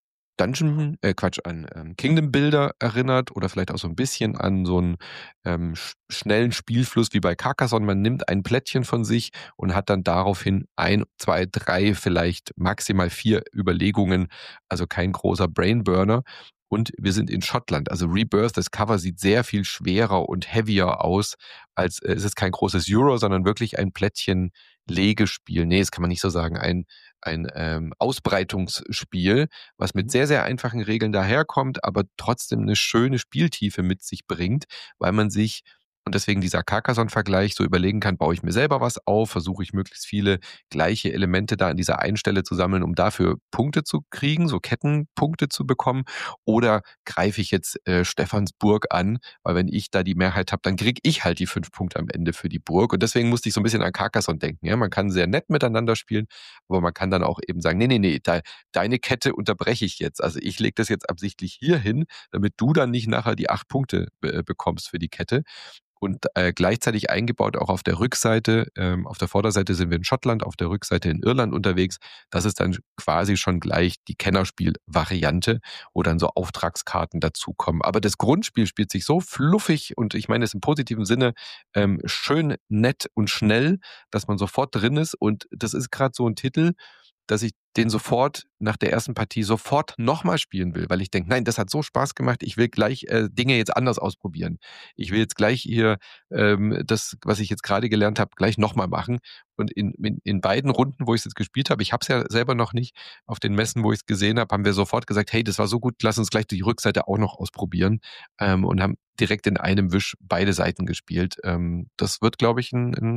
Kingdom Builder erinnert oder vielleicht auch so ein bisschen an so einen schnellen Spielfluss wie bei Carcassonne. Man nimmt ein Plättchen von sich und hat dann daraufhin 1, 2, 3, vielleicht maximal 4 Überlegungen, also kein großer Brainburner. Und wir sind in Schottland. Also Rebirth, das Cover sieht sehr viel schwerer und heavier aus, als es ist kein großes Euro, sondern wirklich ein Plättchen-Legespiel. Nee, das kann man nicht so sagen. Ein Ausbreitungsspiel, was mit sehr, sehr einfachen Regeln daherkommt, aber trotzdem eine schöne Spieltiefe mit sich bringt, weil man sich, und deswegen dieser Carcassonne-Vergleich, so überlegen kann, baue ich mir selber was auf, versuche ich möglichst viele gleiche Elemente da an dieser einen Stelle zu sammeln, um dafür Punkte zu kriegen, so Kettenpunkte zu bekommen, oder greife ich jetzt Stephansburg an, weil wenn ich da die Mehrheit habe, dann kriege ich halt die 5 Punkte am Ende für die Burg. Und deswegen musste ich so ein bisschen an Carcassonne denken. Ja? Man kann sehr nett miteinander spielen, aber man kann dann auch eben sagen, nee, deine Kette unterbreche ich jetzt. Also ich lege das jetzt absichtlich hier hin, damit du dann nicht nachher die 8 Punkte bekommst für die Kette. Und gleichzeitig eingebaut auch auf der Rückseite, auf der Vorderseite sind wir in Schottland, auf der Rückseite in Irland unterwegs. Das ist dann quasi schon gleich die Kennerspiel-Variante, wo dann so Auftragskarten dazukommen. Aber das Grundspiel spielt sich so fluffig und ich meine es im positiven Sinne schön, nett und schnell, dass man sofort drin ist. Und das ist gerade so ein Titel, dass ich den sofort nach der ersten Partie sofort nochmal spielen will, weil ich denke, nein, das hat so Spaß gemacht, ich will gleich Dinge jetzt anders ausprobieren. Ich will jetzt gleich hier das, was ich jetzt gerade gelernt habe, gleich nochmal machen. Und in beiden Runden, wo ich es jetzt gespielt habe, ich habe es ja selber noch nicht, auf den Messen, wo ich es gesehen habe, haben wir sofort gesagt, hey, das war so gut, lass uns gleich die Rückseite auch noch ausprobieren und haben direkt in einem Wisch beide Seiten gespielt. Das wird, glaube ich,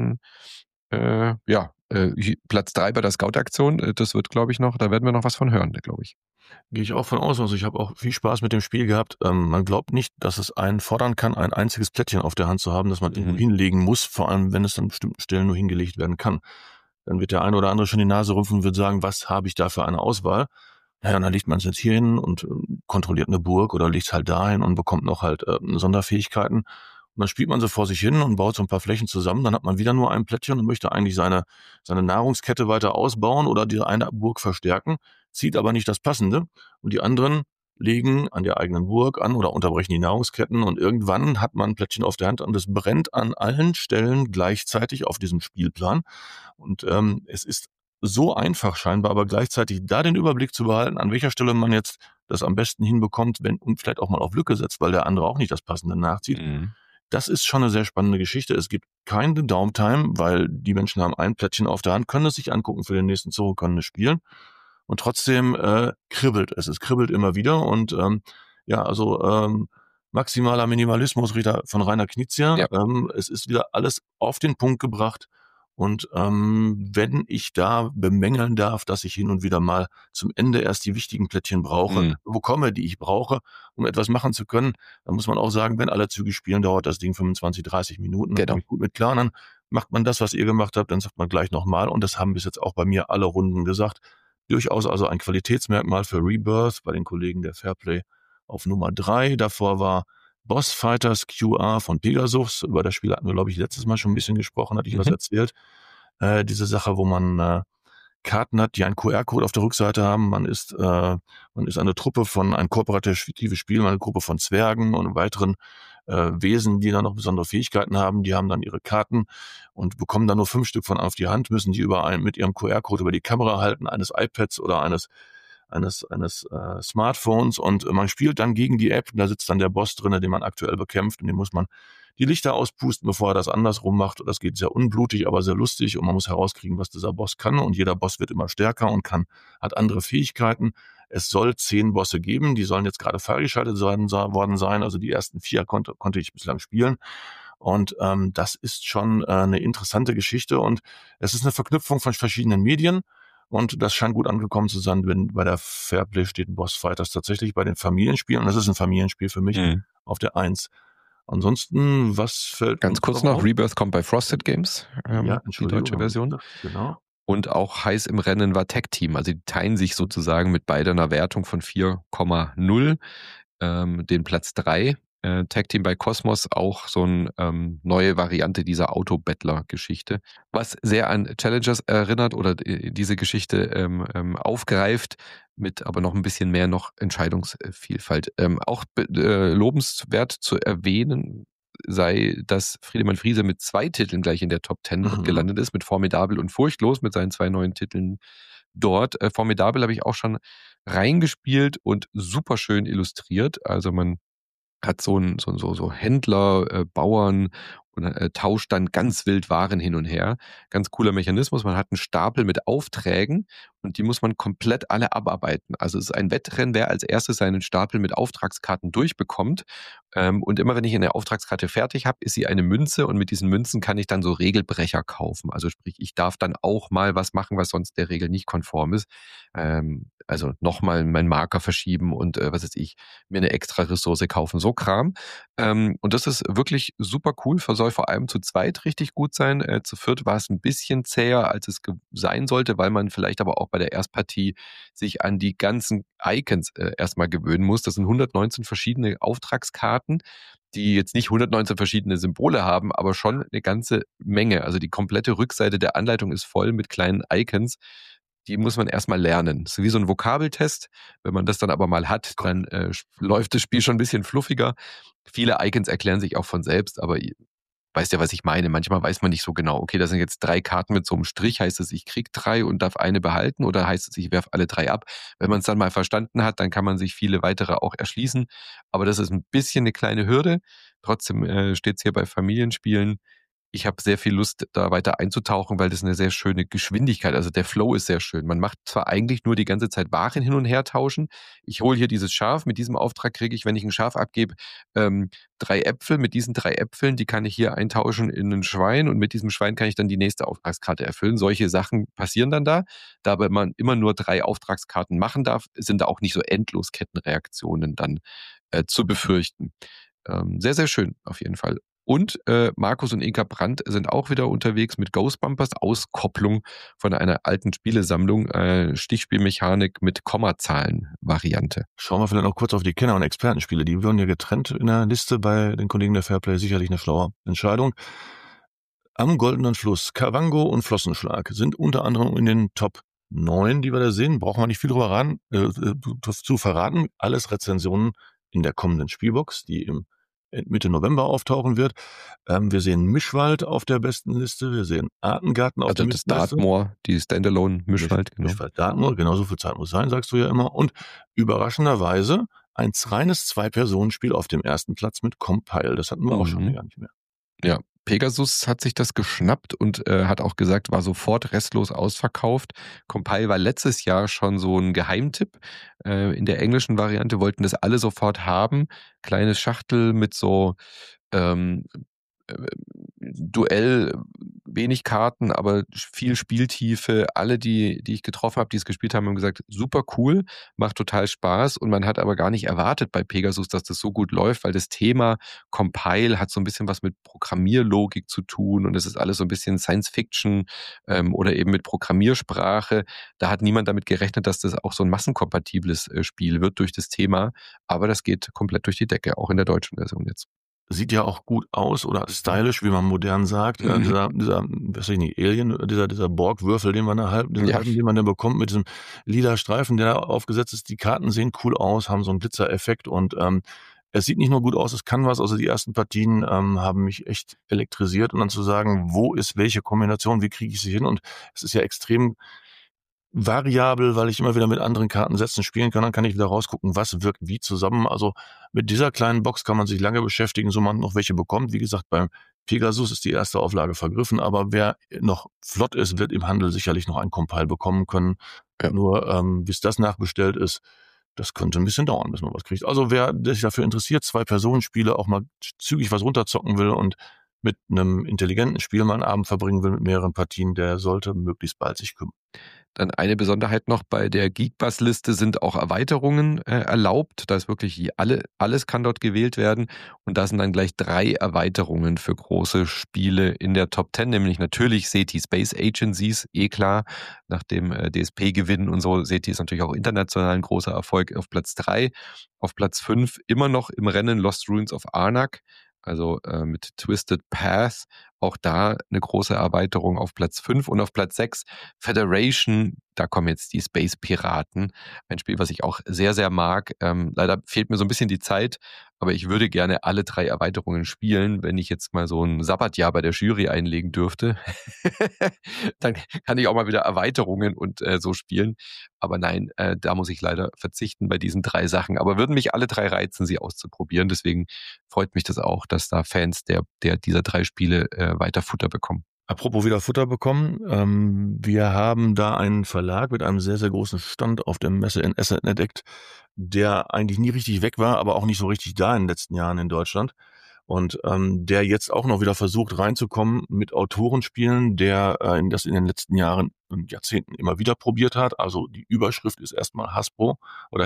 Platz 3 bei der Scout-Aktion, das wird, glaube ich, da werden wir noch was von hören, glaube ich. Gehe ich auch von aus. Also ich habe auch viel Spaß mit dem Spiel gehabt. Man glaubt nicht, dass es einen fordern kann, ein einziges Plättchen auf der Hand zu haben, das man irgendwo hinlegen muss, vor allem wenn es an bestimmten Stellen nur hingelegt werden kann. Dann wird der eine oder andere schon die Nase rümpfen und wird sagen, was habe ich da für eine Auswahl? Ja, dann legt man es jetzt hier hin und kontrolliert eine Burg oder legt es halt dahin und bekommt noch halt Sonderfähigkeiten. Und dann spielt man so vor sich hin und baut so ein paar Flächen zusammen. Dann hat man wieder nur ein Plättchen und möchte eigentlich seine Nahrungskette weiter ausbauen oder die eine Burg verstärken, zieht aber nicht das Passende. Und die anderen legen an der eigenen Burg an oder unterbrechen die Nahrungsketten. Und irgendwann hat man ein Plättchen auf der Hand und es brennt an allen Stellen gleichzeitig auf diesem Spielplan. Und es ist so einfach scheinbar, aber gleichzeitig da den Überblick zu behalten, an welcher Stelle man jetzt das am besten hinbekommt, und vielleicht auch mal auf Lücke setzt, weil der andere auch nicht das Passende nachzieht. Das ist schon eine sehr spannende Geschichte. Es gibt keine Downtime, weil die Menschen haben ein Plättchen auf der Hand, können es sich angucken für den nächsten Zug, können es spielen. Und trotzdem kribbelt es. Es kribbelt immer wieder. Und maximaler Minimalismus von Rainer Knizia. Ja. Es ist wieder alles auf den Punkt gebracht. Und wenn ich da bemängeln darf, dass ich hin und wieder mal zum Ende erst die wichtigen Plättchen bekomme, die ich brauche, um etwas machen zu können, dann muss man auch sagen, wenn alle Züge spielen, dauert das Ding 25, 30 Minuten. Da komme ich gut mit klar. Dann macht man das, was ihr gemacht habt, dann sagt man gleich nochmal. Und das haben bis jetzt auch bei mir alle Runden gesagt. Durchaus also ein Qualitätsmerkmal für Rebirth bei den Kollegen der Fairplay auf Nummer 3. Davor war Boss Fighters QR von Pegasus. Über das Spiel hatten wir, glaube ich, letztes Mal schon ein bisschen gesprochen, hatte ich was erzählt. Diese Sache, wo man Karten hat, die einen QR-Code auf der Rückseite haben. Man ist eine Truppe ein kooperatives Spiel, eine Gruppe von Zwergen und weiteren Wesen, die dann noch besondere Fähigkeiten haben. Die haben dann ihre Karten und bekommen dann nur 5 Stück von auf die Hand, müssen die mit ihrem QR-Code über die Kamera halten, eines iPads oder eines Smartphones, und man spielt dann gegen die App. Da sitzt dann der Boss drin, den man aktuell bekämpft, und dem muss man die Lichter auspusten, bevor er das andersrum macht. Das geht sehr unblutig, aber sehr lustig, und man muss herauskriegen, was dieser Boss kann, und jeder Boss wird immer stärker und hat andere Fähigkeiten. Es soll 10 Bosse geben, die sollen jetzt gerade freigeschaltet worden sein, also die ersten 4 konnte ich bislang spielen. Und das ist schon eine interessante Geschichte, und es ist eine Verknüpfung von verschiedenen Medien. Und das scheint gut angekommen zu sein, wenn bei der Fairplay steht Boss Fighters tatsächlich bei den Familienspielen. Und das ist ein Familienspiel für mich auf der 1. Ansonsten, was fällt ganz kurz noch, Rebirth kommt bei Frosted Games, die deutsche Version. Genau. Und auch heiß im Rennen war Tag Team. Also die teilen sich sozusagen mit beiden einer Wertung von 4,0 den Platz 3. Tag Team bei Cosmos, auch so eine neue Variante dieser Auto-Battler-Geschichte, was sehr an Challengers erinnert oder diese Geschichte aufgreift, mit aber noch ein bisschen mehr noch Entscheidungsvielfalt. Auch lobenswert zu erwähnen sei, dass Friedemann Friese mit 2 Titeln gleich in der Top 10 gelandet ist, mit Formidabel und Furchtlos, mit seinen 2 neuen Titeln dort. Formidabel habe ich auch schon reingespielt und super schön illustriert. Also man hat so Händler, Bauern und tauscht dann ganz wild Waren hin und her. Ganz cooler Mechanismus. Man hat einen Stapel mit Aufträgen und die muss man komplett alle abarbeiten. Also es ist ein Wettrennen, wer als erstes seinen Stapel mit Auftragskarten durchbekommt. Und immer wenn ich eine Auftragskarte fertig habe, ist sie eine Münze, und mit diesen Münzen kann ich dann so Regelbrecher kaufen. Also sprich, ich darf dann auch mal was machen, was sonst der Regel nicht konform ist. Also nochmal meinen Marker verschieben und was weiß ich, mir eine extra Ressource kaufen, so Kram. Und das ist wirklich super cool, soll vor allem zu zweit richtig gut sein. Zu viert war es ein bisschen zäher, als es sein sollte, weil man vielleicht aber auch bei der Erstpartie sich an die ganzen Icons erstmal gewöhnen muss. Das sind 119 verschiedene Auftragskarten, die jetzt nicht 119 verschiedene Symbole haben, aber schon eine ganze Menge. Also die komplette Rückseite der Anleitung ist voll mit kleinen Icons. Die muss man erstmal lernen. Das ist wie so ein Vokabeltest. Wenn man das dann aber mal hat, dann läuft das Spiel schon ein bisschen fluffiger. Viele Icons erklären sich auch von selbst, aber weißt ja, was ich meine. Manchmal weiß man nicht so genau, okay, da sind jetzt 3 Karten mit so einem Strich, heißt es, ich krieg 3 und darf eine behalten, oder heißt es, ich werfe alle 3 ab? Wenn man es dann mal verstanden hat, dann kann man sich viele weitere auch erschließen. Aber das ist ein bisschen eine kleine Hürde. Trotzdem steht es hier bei Familienspielen. Ich habe sehr viel Lust, da weiter einzutauchen, weil das eine sehr schöne Geschwindigkeit, also der Flow ist sehr schön. Man macht zwar eigentlich nur die ganze Zeit Waren hin und her tauschen. Ich hole hier dieses Schaf, mit diesem Auftrag kriege ich, wenn ich ein Schaf abgebe, 3 Äpfel. Mit diesen 3 Äpfeln, die kann ich hier eintauschen in ein Schwein, und mit diesem Schwein kann ich dann die nächste Auftragskarte erfüllen. Solche Sachen passieren dann da. Da aber man immer nur 3 Auftragskarten machen darf, sind da auch nicht so endlos Kettenreaktionen dann zu befürchten. Sehr, sehr schön auf jeden Fall. Und Markus und Inka Brandt sind auch wieder unterwegs mit Ghost Bumpers, Auskopplung von einer alten Spielesammlung, Stichspielmechanik mit Kommazahlen-Variante. Schauen wir vielleicht noch kurz auf die Kenner- und Expertenspiele. Die würden ja getrennt in der Liste bei den Kollegen der Fairplay, sicherlich eine schlaue Entscheidung. Am Goldenen Fluss, Kavango und Flossenschlag sind unter anderem in den Top 9, die wir da sehen. Brauchen wir nicht viel drüber zu verraten. Alles Rezensionen in der kommenden Spielbox, die im Mitte November auftauchen wird. Wir sehen Mischwald auf der besten Liste, wir sehen Artengarten auf der besten Liste. Also das Dartmoor, die Standalone Mischwald. Genau. Mischwald Dartmoor, genauso viel Zeit muss sein, sagst du ja immer. Und überraschenderweise ein reines 2-Personen-Spiel auf dem ersten Platz mit Compile. Das hatten wir auch schon gar nicht mehr. Ja, Pegasus hat sich das geschnappt und hat auch gesagt, war sofort restlos ausverkauft. Compile war letztes Jahr schon so ein Geheimtipp. In der englischen Variante wollten das alle sofort haben. Kleines Schachtel mit so ähm, äh, Duell, wenig Karten, aber viel Spieltiefe. Alle, die ich getroffen habe, die es gespielt haben, haben gesagt, super cool, macht total Spaß. Und man hat aber gar nicht erwartet bei Pegasus, dass das so gut läuft, weil das Thema Compile hat so ein bisschen was mit Programmierlogik zu tun und es ist alles so ein bisschen Science-Fiction oder eben mit Programmiersprache. Da hat niemand damit gerechnet, dass das auch so ein massenkompatibles Spiel wird durch das Thema. Aber das geht komplett durch die Decke, auch in der deutschen Version jetzt. Sieht ja auch gut aus oder stylisch, wie man modern sagt. Dieser, weiß ich nicht, Alien, dieser Borg-Würfel, den man den man dann bekommt mit diesem lila Streifen, der da aufgesetzt ist. Die Karten sehen cool aus, haben so einen Blitzereffekt und es sieht nicht nur gut aus, es kann was. Also die ersten Partien haben mich echt elektrisiert und dann zu sagen, wo ist welche Kombination, wie kriege ich sie hin? Und es ist ja extrem variabel, weil ich immer wieder mit anderen Kartensätzen spielen kann. Dann kann ich wieder rausgucken, was wirkt wie zusammen. Also mit dieser kleinen Box kann man sich lange beschäftigen, so man noch welche bekommt. Wie gesagt, beim Pegasus ist die erste Auflage vergriffen, aber wer noch flott ist, wird im Handel sicherlich noch ein Compile bekommen können. Ja. Nur bis das nachbestellt ist, das könnte ein bisschen dauern, bis man was kriegt. Also wer sich dafür interessiert, 2-Personen-Spiele, auch mal zügig was runterzocken will und mit einem intelligenten Spiel mal einen Abend verbringen will mit mehreren Partien, der sollte möglichst bald sich kümmern. Dann eine Besonderheit noch, bei der Geekbus-Liste sind auch Erweiterungen erlaubt. Da ist wirklich alles kann dort gewählt werden. Und da sind dann gleich 3 Erweiterungen für große Spiele in der Top 10, nämlich natürlich SETI Space Agencies, klar, nach dem DSP-Gewinn und so. SETI ist natürlich auch international ein großer Erfolg auf Platz 3. Auf Platz 5 immer noch im Rennen Lost Ruins of Arnak, also mit Twisted Path, auch da eine große Erweiterung auf Platz 5 und auf Platz 6 Federation, da kommen jetzt die Space Piraten, ein Spiel, was ich auch sehr, sehr mag. Leider fehlt mir so ein bisschen die Zeit, aber ich würde gerne alle 3 Erweiterungen spielen, wenn ich jetzt mal so ein Sabbatjahr bei der Jury einlegen dürfte. Dann kann ich auch mal wieder Erweiterungen und so spielen. Aber nein, da muss ich leider verzichten bei diesen 3 Sachen. Aber würden mich alle 3 reizen, sie auszuprobieren. Deswegen freut mich das auch, dass da Fans dieser 3 Spiele weiter Futter bekommen. Apropos wieder Futter bekommen, wir haben da einen Verlag mit einem sehr, sehr großen Stand auf der Messe in Essen entdeckt, der eigentlich nie richtig weg war, aber auch nicht so richtig da in den letzten Jahren in Deutschland. Und der jetzt auch noch wieder versucht reinzukommen mit Autorenspielen, der das in den letzten Jahren und Jahrzehnten immer wieder probiert hat. Also die Überschrift ist erstmal Hasbro,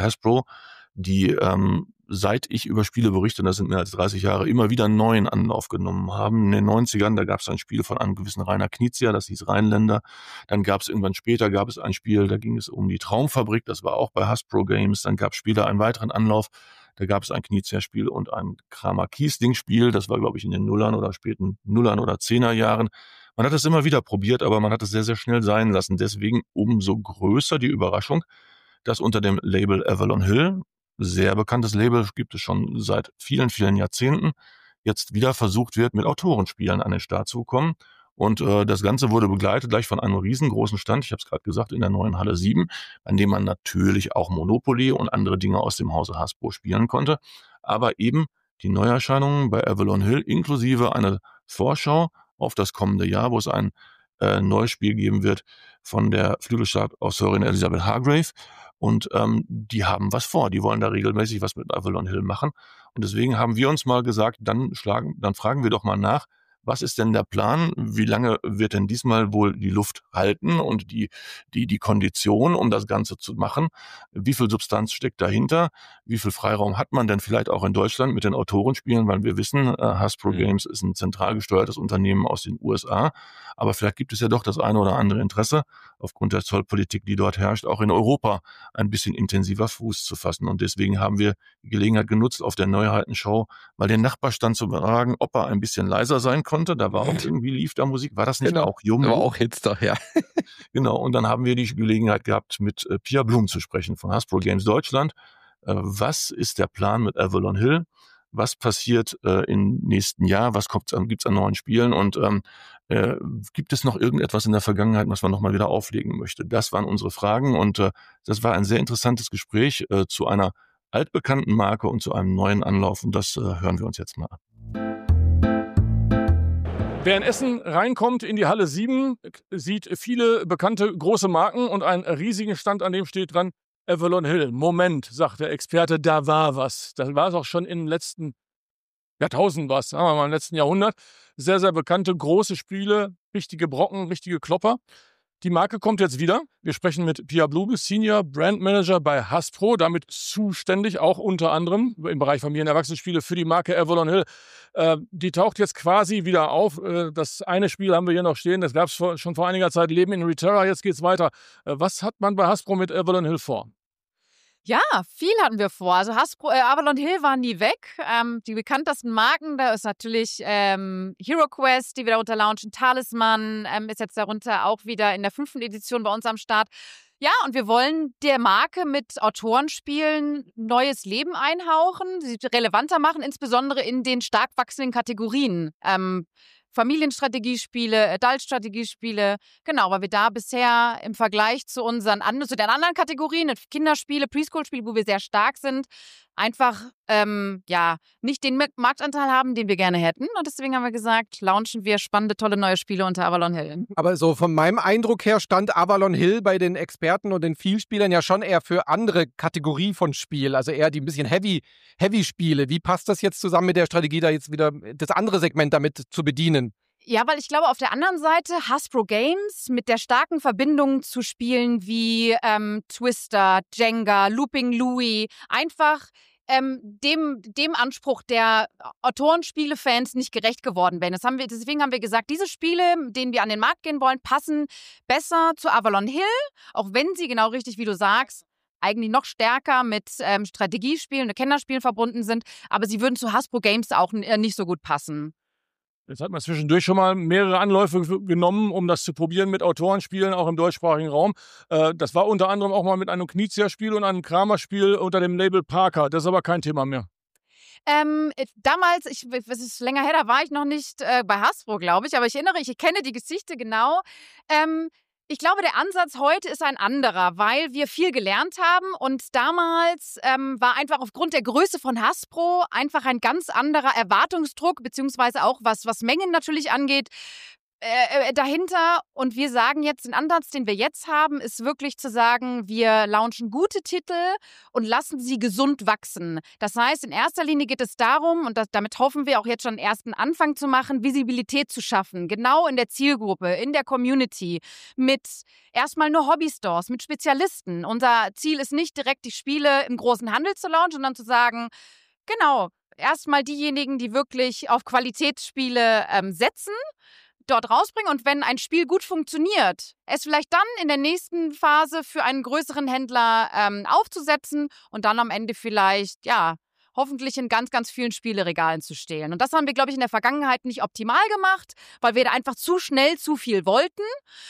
die seit ich über Spiele berichte, und das sind mehr als 30 Jahre, immer wieder einen neuen Anlauf genommen haben. In den 90ern, da gab es ein Spiel von einem gewissen Rainer Knizia, das hieß Rheinländer. Dann gab es irgendwann später, ein Spiel, da ging es um die Traumfabrik, das war auch bei Hasbro Games. Dann gab es später einen weiteren Anlauf, da gab es ein Knizia-Spiel und ein Kramer-Kiesling-Spiel, das war, glaube ich, in den Nullern oder späten Nullern oder 10er Jahren. Man hat es immer wieder probiert, aber man hat es sehr, sehr schnell sein lassen. Deswegen umso größer die Überraschung, dass unter dem Label Avalon Hill, sehr bekanntes Label, gibt es schon seit vielen, vielen Jahrzehnten, jetzt wieder versucht wird, mit Autorenspielen an den Start zu kommen. Und das Ganze wurde begleitet gleich von einem riesengroßen Stand, ich habe es gerade gesagt, in der neuen Halle 7, an dem man natürlich auch Monopoly und andere Dinge aus dem Hause Hasbro spielen konnte. Aber eben die Neuerscheinungen bei Avalon Hill inklusive einer Vorschau auf das kommende Jahr, wo es ein neues Spiel geben wird von der Flügelstark-Autorin Elizabeth Hargrave. Und die haben was vor. Die wollen da regelmäßig was mit Avalon Hill machen. Und deswegen haben wir uns mal gesagt, dann fragen wir doch mal nach, was ist denn der Plan? Wie lange wird denn diesmal wohl die Luft halten und die Kondition, um das Ganze zu machen? Wie viel Substanz steckt dahinter? Wie viel Freiraum hat man denn vielleicht auch in Deutschland mit den Autorenspielen? Weil wir wissen, Hasbro Games ist ein zentral gesteuertes Unternehmen aus den USA. Aber vielleicht gibt es ja doch das eine oder andere Interesse, aufgrund der Zollpolitik, die dort herrscht, auch in Europa ein bisschen intensiver Fuß zu fassen. Und deswegen haben wir die Gelegenheit genutzt, auf der Neuheitenshow mal den Nachbarstand zu befragen, ob er ein bisschen leiser sein konnte. Da war auch irgendwie, lief da Musik. War das nicht auch Jumbo? Aber auch Hitster, ja. Genau, und dann haben wir die Gelegenheit gehabt, mit Pia Blum zu sprechen von Hasbro Games Deutschland. Was ist der Plan mit Avalon Hill? Was passiert im nächsten Jahr? Was gibt's an neuen Spielen? Und gibt es noch irgendetwas in der Vergangenheit, was man nochmal wieder auflegen möchte? Das waren unsere Fragen und das war ein sehr interessantes Gespräch zu einer altbekannten Marke und zu einem neuen Anlauf. Und das hören wir uns jetzt mal an. Wer in Essen reinkommt in die Halle 7, sieht viele bekannte große Marken und einen riesigen Stand, an dem steht dran Avalon Hill. Moment, sagt der Experte, da war was. Das war es auch schon im letzten Jahrtausend, sagen wir mal im letzten Jahrhundert. Sehr, sehr bekannte große Spiele, richtige Brocken, richtige Klopper. Die Marke kommt jetzt wieder. Wir sprechen mit Pia Blube, Senior Brand Manager bei Hasbro, damit zuständig auch unter anderem im Bereich Familien- und Erwachsenenspiele für die Marke Avalon Hill. Die taucht jetzt quasi wieder auf. Das eine Spiel haben wir hier noch stehen, das gab es schon vor einiger Zeit, Leben in Reterra, jetzt geht's weiter. Was hat man bei Hasbro mit Avalon Hill vor? Ja, viel hatten wir vor. Also Avalon Hill war nie weg. Die bekanntesten Marken, da ist natürlich Hero Quest, die wir darunter launchen. Talisman ist jetzt darunter auch wieder in der 5. Edition bei uns am Start. Ja, und wir wollen der Marke mit Autorenspielen neues Leben einhauchen, sie relevanter machen, insbesondere in den stark wachsenden Kategorien. Familienstrategiespiele, Adult-Strategiespiele, genau, weil wir da bisher im Vergleich zu den anderen Kategorien, Kinderspiele, Preschool-Spiele, wo wir sehr stark sind, einfach nicht den Marktanteil haben, den wir gerne hätten. Und deswegen haben wir gesagt, launchen wir spannende, tolle neue Spiele unter Avalon Hill. Aber so von meinem Eindruck her stand Avalon Hill bei den Experten und den Vielspielern ja schon eher für andere Kategorie von Spiel, also eher die ein bisschen Heavy-Spiele. Wie passt das jetzt zusammen mit der Strategie, da jetzt wieder das andere Segment damit zu bedienen? Ja, weil ich glaube, auf der anderen Seite Hasbro Games mit der starken Verbindung zu Spielen wie Twister, Jenga, Looping Louie, einfach dem Anspruch der Autorenspiele-Fans nicht gerecht geworden wären. Deswegen haben wir gesagt, diese Spiele, denen wir an den Markt gehen wollen, passen besser zu Avalon Hill, auch wenn sie genau richtig, wie du sagst, eigentlich noch stärker mit Strategiespielen und Kennerspielen verbunden sind, aber sie würden zu Hasbro Games auch nicht so gut passen. Jetzt hat man zwischendurch schon mal mehrere Anläufe genommen, um das zu probieren mit Autorenspielen, auch im deutschsprachigen Raum. Das war unter anderem auch mal mit einem Knizia-Spiel und einem Kramer-Spiel unter dem Label Parker. Das ist aber kein Thema mehr. Damals, es ist länger her, da war ich noch nicht bei Hasbro, glaube ich, aber ich kenne die Geschichte genau. Ich glaube, der Ansatz heute ist ein anderer, weil wir viel gelernt haben und damals war einfach aufgrund der Größe von Hasbro einfach ein ganz anderer Erwartungsdruck, beziehungsweise auch was Mengen natürlich angeht, dahinter. Und wir sagen jetzt, den Ansatz, den wir jetzt haben, ist wirklich zu sagen, wir launchen gute Titel und lassen sie gesund wachsen. Das heißt, in erster Linie geht es darum, und damit hoffen wir auch jetzt schon einen ersten Anfang zu machen, Visibilität zu schaffen, genau in der Zielgruppe, in der Community, mit erstmal nur Hobbystores, mit Spezialisten. Unser Ziel ist nicht direkt die Spiele im großen Handel zu launchen, sondern zu sagen, genau, erstmal diejenigen, die wirklich auf Qualitätsspiele setzen, dort rausbringen und wenn ein Spiel gut funktioniert, es vielleicht dann in der nächsten Phase für einen größeren Händler aufzusetzen und dann am Ende vielleicht, ja, hoffentlich in ganz, ganz vielen Spieleregalen zu stehen. Und das haben wir, glaube ich, in der Vergangenheit nicht optimal gemacht, weil wir da einfach zu schnell zu viel wollten.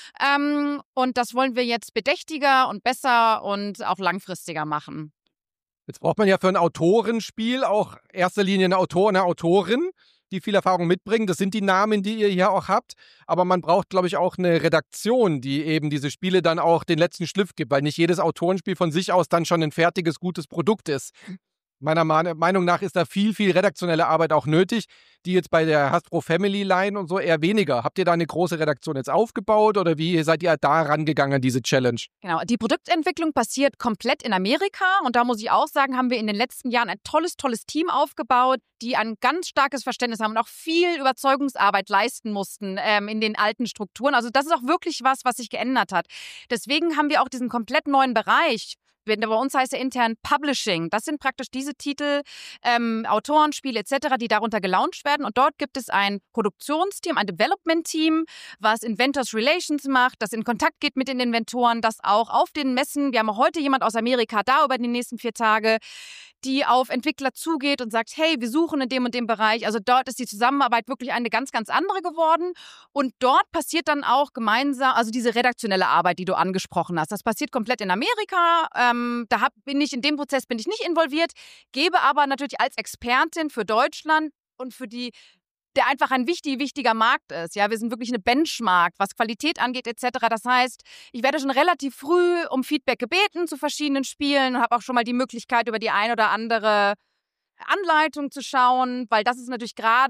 Und das wollen wir jetzt bedächtiger und besser und auch langfristiger machen. Jetzt braucht man ja für ein Autorenspiel auch in erster Linie einen Autor und eine Autorin, die viel Erfahrung mitbringen. Das sind die Namen, die ihr hier auch habt. Aber man braucht, glaube ich, auch eine Redaktion, die eben diese Spiele dann auch den letzten Schliff gibt, weil nicht jedes Autorenspiel von sich aus dann schon ein fertiges, gutes Produkt ist. Meiner Meinung nach ist da viel, viel redaktionelle Arbeit auch nötig, die jetzt bei der Hasbro Family Line und so eher weniger. Habt ihr da eine große Redaktion jetzt aufgebaut oder wie seid ihr da rangegangen an diese Challenge? Genau, die Produktentwicklung passiert komplett in Amerika und da muss ich auch sagen, haben wir in den letzten Jahren ein tolles Team aufgebaut, die ein ganz starkes Verständnis haben und auch viel Überzeugungsarbeit leisten mussten in den alten Strukturen. Also das ist auch wirklich was sich geändert hat. Deswegen haben wir auch diesen komplett neuen Bereich. Bei uns heißt er intern Publishing. Das sind praktisch diese Titel, Autoren, Spiele etc., die darunter gelauncht werden. Und dort gibt es ein Produktionsteam, ein Development-Team, was Inventors Relations macht, das in Kontakt geht mit den Inventoren, das auch auf den Messen, wir haben heute jemand aus Amerika da über die nächsten 4 Tage, die auf Entwickler zugeht und sagt, hey, wir suchen in dem und dem Bereich. Also dort ist die Zusammenarbeit wirklich eine ganz, ganz andere geworden. Und dort passiert dann auch gemeinsam, also diese redaktionelle Arbeit, die du angesprochen hast. Das passiert komplett in Amerika. In dem Prozess bin ich nicht involviert, gebe aber natürlich als Expertin für Deutschland und für der einfach ein wichtiger Markt ist. Ja, wir sind wirklich eine Benchmark, was Qualität angeht etc. Das heißt, ich werde schon relativ früh um Feedback gebeten zu verschiedenen Spielen und habe auch schon mal die Möglichkeit, über die ein oder andere Anleitung zu schauen, weil das ist natürlich gerade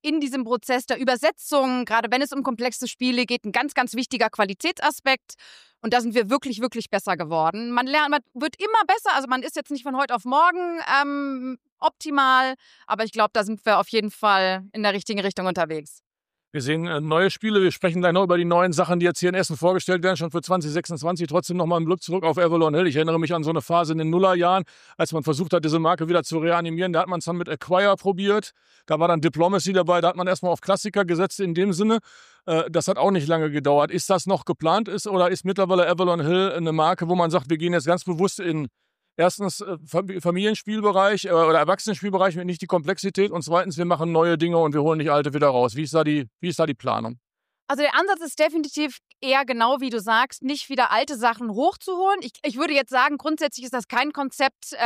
in diesem Prozess der Übersetzung, gerade wenn es um komplexe Spiele geht, ein ganz, ganz wichtiger Qualitätsaspekt. Und da sind wir wirklich, wirklich besser geworden. Man wird immer besser. Also man ist jetzt nicht von heute auf morgen optimal. Aber ich glaube, da sind wir auf jeden Fall in der richtigen Richtung unterwegs. Wir sehen neue Spiele, wir sprechen gleich noch über die neuen Sachen, die jetzt hier in Essen vorgestellt werden, schon für 2026. Trotzdem nochmal einen Blick zurück auf Avalon Hill. Ich erinnere mich an so eine Phase in den Nullerjahren, als man versucht hat, diese Marke wieder zu reanimieren. Da hat man es dann mit Acquire probiert, da war dann Diplomacy dabei, da hat man erstmal auf Klassiker gesetzt in dem Sinne. Das hat auch nicht lange gedauert. Ist das noch geplant oder ist mittlerweile Avalon Hill eine Marke, wo man sagt, wir gehen jetzt ganz bewusst in erstens Familienspielbereich oder Erwachsenenspielbereich mit nicht die Komplexität und zweitens, wir machen neue Dinge und wir holen nicht alte wieder raus. Wie ist da die Planung? Also der Ansatz ist definitiv eher genau, wie du sagst, nicht wieder alte Sachen hochzuholen. Ich würde jetzt sagen, grundsätzlich ist das kein Konzept,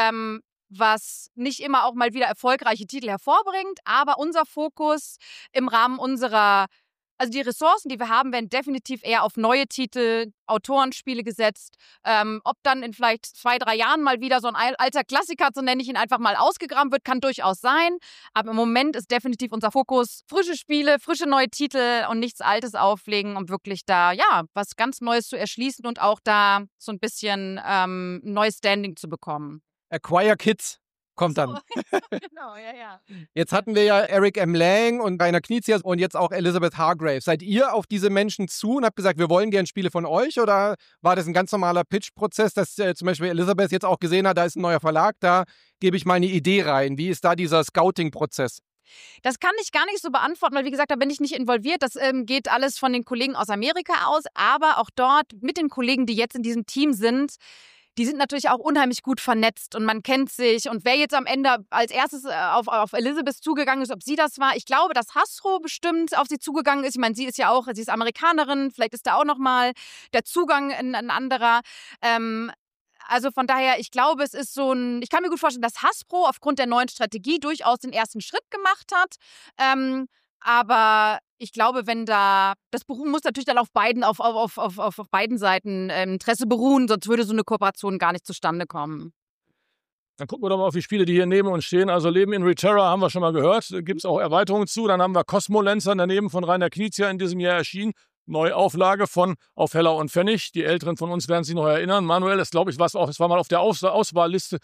was nicht immer auch mal wieder erfolgreiche Titel hervorbringt, aber unser Fokus im Rahmen also die Ressourcen, die wir haben, werden definitiv eher auf neue Titel, Autorenspiele gesetzt. Ob dann in vielleicht 2-3 Jahren mal wieder so ein alter Klassiker, so nenne ich ihn, einfach mal ausgegraben wird, kann durchaus sein. Aber im Moment ist definitiv unser Fokus frische Spiele, frische neue Titel und nichts Altes auflegen, um wirklich da, was ganz Neues zu erschließen und auch da so ein bisschen neues Standing zu bekommen. Acquire Kids kommt dann. Genau, ja. Jetzt hatten wir ja Eric M. Lang und Rainer Knizia und jetzt auch Elizabeth Hargrave. Seid ihr auf diese Menschen zu und habt gesagt, wir wollen gerne Spiele von euch? Oder war das ein ganz normaler Pitch-Prozess, dass zum Beispiel Elizabeth jetzt auch gesehen hat, da ist ein neuer Verlag, da gebe ich mal eine Idee rein. Wie ist da dieser Scouting-Prozess? Das kann ich gar nicht so beantworten, weil wie gesagt, da bin ich nicht involviert. Das geht alles von den Kollegen aus Amerika aus. Aber auch dort mit den Kollegen, die jetzt in diesem Team sind, die sind natürlich auch unheimlich gut vernetzt und man kennt sich. Und wer jetzt am Ende als erstes auf Elizabeth zugegangen ist, ob sie das war, ich glaube, dass Hasbro bestimmt auf sie zugegangen ist. Ich meine, sie ist Amerikanerin, vielleicht ist da auch nochmal der Zugang ein anderer. Also von daher, ich glaube, es ist ich kann mir gut vorstellen, dass Hasbro aufgrund der neuen Strategie durchaus den ersten Schritt gemacht hat. Aber ich glaube, das muss natürlich dann auf beiden Seiten Interesse beruhen, sonst würde so eine Kooperation gar nicht zustande kommen. Dann gucken wir doch mal auf die Spiele, die hier neben uns stehen. Also Leben in Reterra haben wir schon mal gehört, gibt es auch Erweiterungen zu. Dann haben wir Cosmolancer daneben von Rainer Knizia in diesem Jahr erschienen. Neuauflage von Auf Heller und Pfennig. Die Älteren von uns werden sich noch erinnern. Manuel, das glaube ich, es war mal auf der Auswahlliste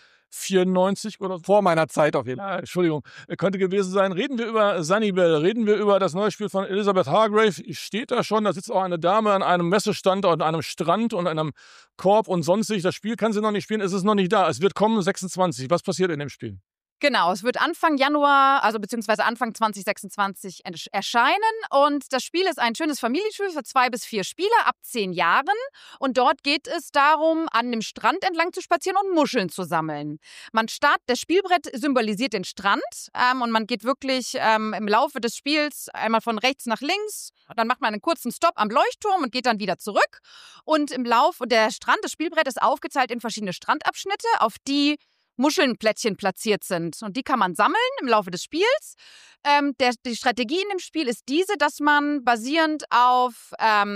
94 oder vor meiner Zeit auf jeden Fall. Ja, Entschuldigung, könnte gewesen sein. Reden wir über Sunnybell, reden wir über das neue Spiel von Elizabeth Hargrave. Steht da schon, da sitzt auch eine Dame an einem Messestand, an einem Strand und einem Korb und sonstig. Das Spiel kann sie noch nicht spielen, es ist noch nicht da. Es wird kommen 26. Was passiert in dem Spiel? Genau, es wird Anfang Januar, also beziehungsweise Anfang 2026 erscheinen und das Spiel ist ein schönes Familienspiel für 2 bis 4 Spieler ab 10 Jahren und dort geht es darum, an dem Strand entlang zu spazieren und Muscheln zu sammeln. Das Spielbrett symbolisiert den Strand und man geht wirklich im Laufe des Spiels einmal von rechts nach links, dann macht man einen kurzen Stopp am Leuchtturm und geht dann wieder zurück und das Spielbrett ist aufgeteilt in verschiedene Strandabschnitte, auf die Muschelplättchen platziert sind. Und die kann man sammeln im Laufe des Spiels. Die Strategie in dem Spiel ist diese, dass man basierend auf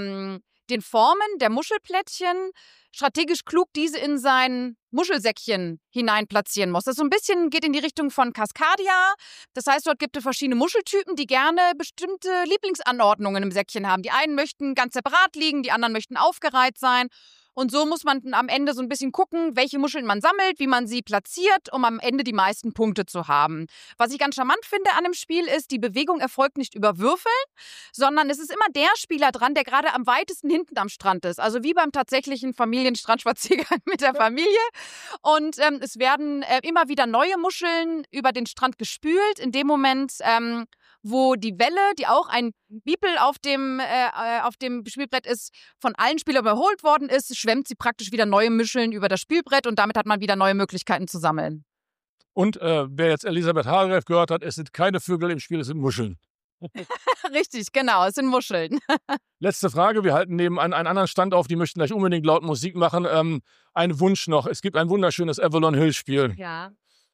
den Formen der Muschelplättchen strategisch klug diese in sein Muschelsäckchen hinein platzieren muss. Das so ein bisschen geht in die Richtung von Cascadia. Das heißt, dort gibt es verschiedene Muscheltypen, die gerne bestimmte Lieblingsanordnungen im Säckchen haben. Die einen möchten ganz separat liegen, die anderen möchten aufgereiht sein. Und so muss man am Ende so ein bisschen gucken, welche Muscheln man sammelt, wie man sie platziert, um am Ende die meisten Punkte zu haben. Was ich ganz charmant finde an dem Spiel ist, die Bewegung erfolgt nicht über Würfeln, sondern es ist immer der Spieler dran, der gerade am weitesten hinten am Strand ist. Also wie beim tatsächlichen Familienstrandspaziergang mit der Familie. Und es werden immer wieder neue Muscheln über den Strand gespült. In dem Moment, wo die Welle, die auch ein Bipel auf dem Spielbrett ist, von allen Spielern überholt worden ist, schwemmt sie praktisch wieder neue Muscheln über das Spielbrett und damit hat man wieder neue Möglichkeiten zu sammeln. Und wer jetzt Elizabeth Hargrave gehört hat, es sind keine Vögel im Spiel, es sind Muscheln. Richtig, genau, es sind Muscheln. Letzte Frage, wir halten nebenan einen anderen Stand auf, die möchten gleich unbedingt laut Musik machen. Ein Wunsch noch, es gibt ein wunderschönes Avalon Hill Spiel. Ja.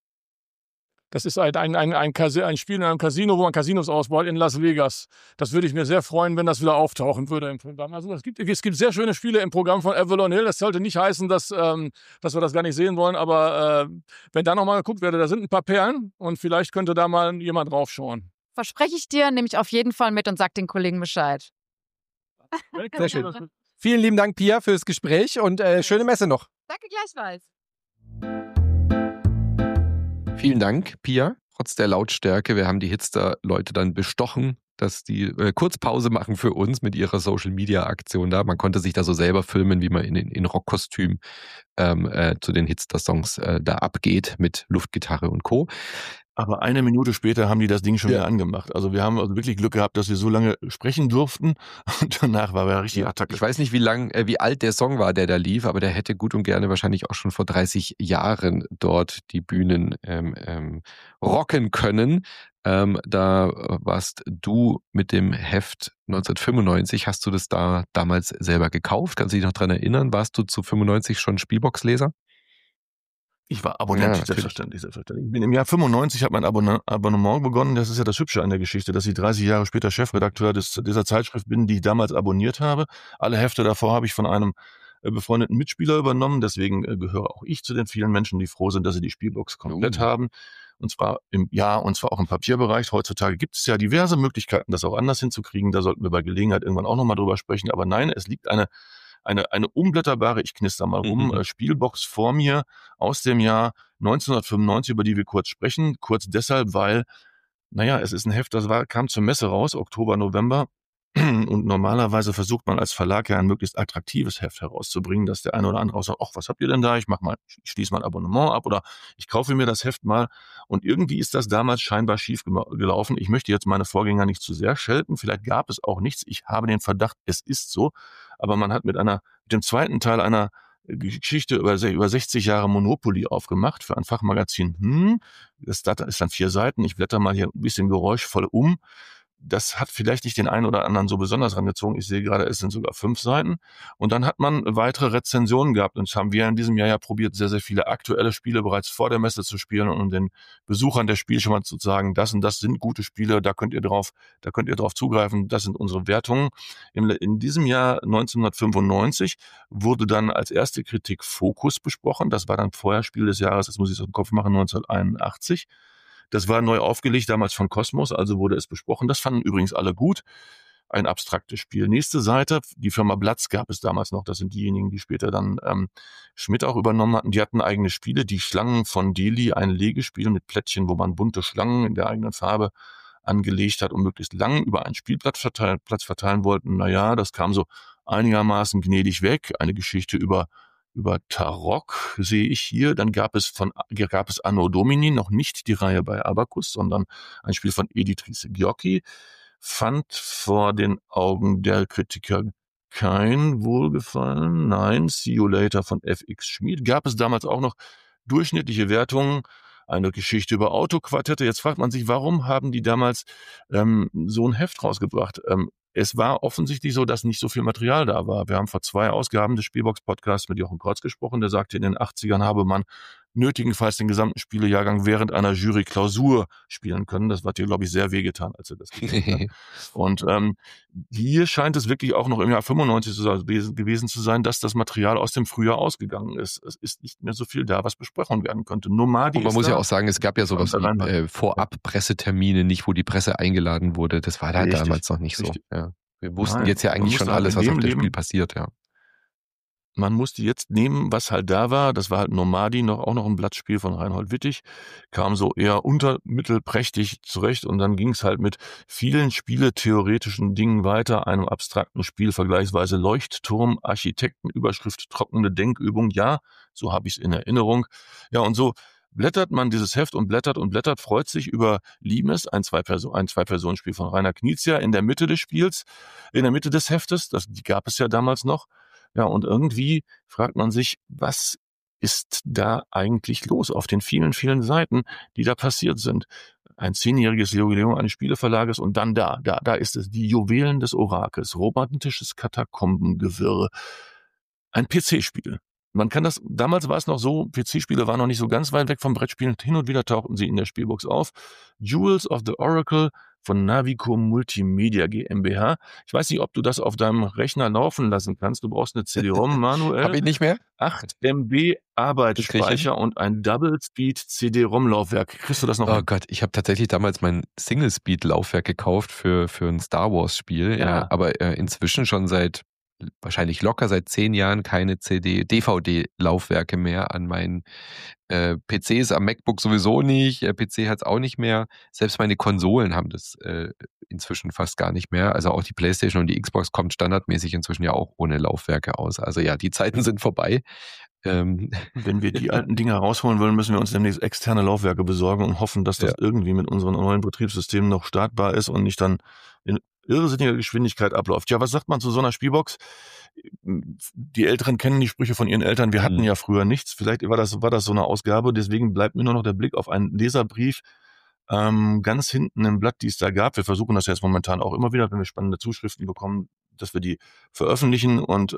Das ist ein Spiel in einem Casino, wo man Casinos ausbaut in Las Vegas. Das würde ich mir sehr freuen, wenn das wieder auftauchen würde im Programm. Also es gibt sehr schöne Spiele im Programm von Avalon Hill. Das sollte nicht heißen, dass wir das gar nicht sehen wollen. Aber wenn da nochmal geguckt werde, da sind ein paar Perlen und vielleicht könnte da mal jemand draufschauen. verspreche ich dir, nehme ich auf jeden Fall mit und sag den Kollegen Bescheid. Sehr schön. Vielen lieben Dank, Pia, fürs Gespräch und schöne Messe noch. Danke gleichfalls. Vielen Dank, Pia. Trotz der Lautstärke, wir haben die Hitster-Leute dann bestochen, dass die Kurzpause machen für uns mit ihrer Social-Media-Aktion da. Man konnte sich da so selber filmen, wie man in Rockkostüm zu den Hitster-Songs da abgeht mit Luftgitarre und Co. Aber eine Minute später haben die das Ding schon wieder angemacht. Also wir haben also wirklich Glück gehabt, dass wir so lange sprechen durften und danach war wir richtig Attacke. Ich weiß nicht, wie alt der Song war, der da lief, aber der hätte gut und gerne wahrscheinlich auch schon vor 30 Jahren dort die Bühnen rocken können. Da warst du mit dem Heft 1995. Hast du das da damals selber gekauft? Kannst du dich noch dran erinnern? Warst du zu 95 schon Spielbox-Leser? Ich war Abonnent, selbstverständlich. Ich bin im Jahr 95, habe mein Abonnement begonnen. Das ist ja das Hübsche an der Geschichte, dass ich 30 Jahre später Chefredakteur dieser Zeitschrift bin, die ich damals abonniert habe. Alle Hefte davor habe ich von einem befreundeten Mitspieler übernommen. Deswegen gehöre auch ich zu den vielen Menschen, die froh sind, dass sie die Spielbox komplett haben. Und zwar auch im Papierbereich. Heutzutage gibt es ja diverse Möglichkeiten, das auch anders hinzukriegen. Da sollten wir bei Gelegenheit irgendwann auch nochmal drüber sprechen. Aber nein, es liegt eine umblätterbare, ich knister mal rum, Spielbox vor mir aus dem Jahr 1995, über die wir kurz sprechen. Kurz deshalb, weil, es ist ein Heft, kam zur Messe raus, Oktober, November. Und normalerweise versucht man als Verlag ja ein möglichst attraktives Heft herauszubringen, dass der eine oder andere auch sagt, ach, was habt ihr denn da? Ich schließe mal ein Abonnement ab oder ich kaufe mir das Heft mal. Und irgendwie ist das damals scheinbar schief gelaufen. Ich möchte jetzt meine Vorgänger nicht zu sehr schelten. Vielleicht gab es auch nichts. Ich habe den Verdacht, es ist so. Aber man hat mit dem zweiten Teil einer Geschichte über 60 Jahre Monopoly aufgemacht für ein Fachmagazin. Das ist dann 4 Seiten. Ich blätter mal hier ein bisschen geräuschvoll um. Das hat vielleicht nicht den einen oder anderen so besonders rangezogen. Ich sehe gerade, es sind sogar 5 Seiten. Und dann hat man weitere Rezensionen gehabt. Und das haben wir in diesem Jahr ja probiert, sehr, sehr viele aktuelle Spiele bereits vor der Messe zu spielen und den Besuchern der Spiel schon mal zu sagen, das und das sind gute Spiele, da könnt ihr drauf zugreifen. Das sind unsere Wertungen. In diesem Jahr 1995 wurde dann als erste Kritik Focus besprochen. Das war dann vorher Spiel des Jahres, das muss ich so im Kopf machen, 1981. Das war neu aufgelegt, damals von Kosmos, also wurde es besprochen. Das fanden übrigens alle gut. Ein abstraktes Spiel. Nächste Seite, die Firma Blatz gab es damals noch. Das sind diejenigen, die später dann Schmidt auch übernommen hatten. Die hatten eigene Spiele. Die Schlangen von Delhi, ein Legespiel mit Plättchen, wo man bunte Schlangen in der eigenen Farbe angelegt hat und möglichst lang über einen Spielplatz verteilen wollten. Das kam so einigermaßen gnädig weg. Eine Geschichte über Tarok sehe ich hier. Dann gab es Anno Domini, noch nicht die Reihe bei Abacus, sondern ein Spiel von Editrice Ghiocchi. Fand vor den Augen der Kritiker kein Wohlgefallen. Nein, See You Later von FX Schmid. Gab es damals auch noch durchschnittliche Wertungen. Eine Geschichte über Autoquartette. Jetzt fragt man sich, warum haben die damals so ein Heft rausgebracht? Es war offensichtlich so, dass nicht so viel Material da war. Wir haben vor 2 Ausgaben des Spielbox-Podcasts mit Jochen Kreuz gesprochen. Der sagte, in den 80ern habe man nötigenfalls den gesamten Spielejahrgang während einer Jury-Klausur spielen können. Das hat dir, glaube ich, sehr wehgetan, als er das gesagt hat. Und hier scheint es wirklich auch noch im Jahr 95 gewesen zu sein, dass das Material aus dem Frühjahr ausgegangen ist. Es ist nicht mehr so viel da, was besprochen werden könnte. Nomadi und man muss ja auch sagen, es gab ja sowas wie Vorab-Pressetermine, nicht, wo die Presse eingeladen wurde. Das war da damals noch nicht so. Ja. Wir wussten jetzt ja eigentlich schon alles, was auf dem Spiel passiert, ja. Man musste jetzt nehmen, was halt da war. Das war halt Nomadi, auch noch ein Blattspiel von Reinhold Wittig. Kam so eher mittelprächtig zurecht und dann ging es halt mit vielen spieletheoretischen Dingen weiter. Einem abstrakten Spiel vergleichsweise Leuchtturm, Architektenüberschrift, trockene Denkübung. Ja, so habe ich es in Erinnerung. Ja, und so blättert man dieses Heft und blättert, freut sich über Limes, ein Zwei-Personen-Spiel von Rainer Knizia in der Mitte des Spiels, in der Mitte des Heftes. Die gab es ja damals noch. Ja, und irgendwie fragt man sich, was ist da eigentlich los auf den vielen, vielen Seiten, die da passiert sind? Ein 10-jähriges Jubiläum eines Spieleverlages und dann da ist es, die Juwelen des Orakels, romantisches Katakombengewirr, ein PC-Spiel. Damals war es noch so, PC-Spiele waren noch nicht so ganz weit weg vom Brettspielen, hin und wieder tauchten sie in der Spielbox auf. Jewels of the Oracle von Navico Multimedia GmbH. Ich weiß nicht, ob du das auf deinem Rechner laufen lassen kannst. Du brauchst eine CD-ROM, Manuel. Habe ich nicht mehr? 8 MB Arbeitsspeicher und ein Double-Speed CD-ROM-Laufwerk. Kriegst du das noch Oh hin? Gott, ich habe tatsächlich damals mein Single-Speed-Laufwerk gekauft für ein Star Wars-Spiel, Ja. aber inzwischen schon wahrscheinlich locker seit 10 Jahren keine DVD-Laufwerke mehr an meinen PCs, am MacBook sowieso nicht, PC hat es auch nicht mehr. Selbst meine Konsolen haben das inzwischen fast gar nicht mehr. Also auch die PlayStation und die Xbox kommt standardmäßig inzwischen ja auch ohne Laufwerke aus. Also ja, die Zeiten sind vorbei. Wenn wir die alten Dinger rausholen wollen, müssen wir uns demnächst externe Laufwerke besorgen und hoffen, dass das irgendwie mit unseren neuen Betriebssystemen noch startbar ist und nicht dann in irrsinniger Geschwindigkeit abläuft. Ja, was sagt man zu so einer Spielbox? Die Älteren kennen die Sprüche von ihren Eltern. Wir hatten ja früher nichts. Vielleicht war das so eine Ausgabe. Deswegen bleibt mir nur noch der Blick auf einen Leserbrief ganz hinten im Blatt, die es da gab. Wir versuchen das jetzt momentan auch immer wieder, wenn wir spannende Zuschriften bekommen, dass wir die veröffentlichen. Und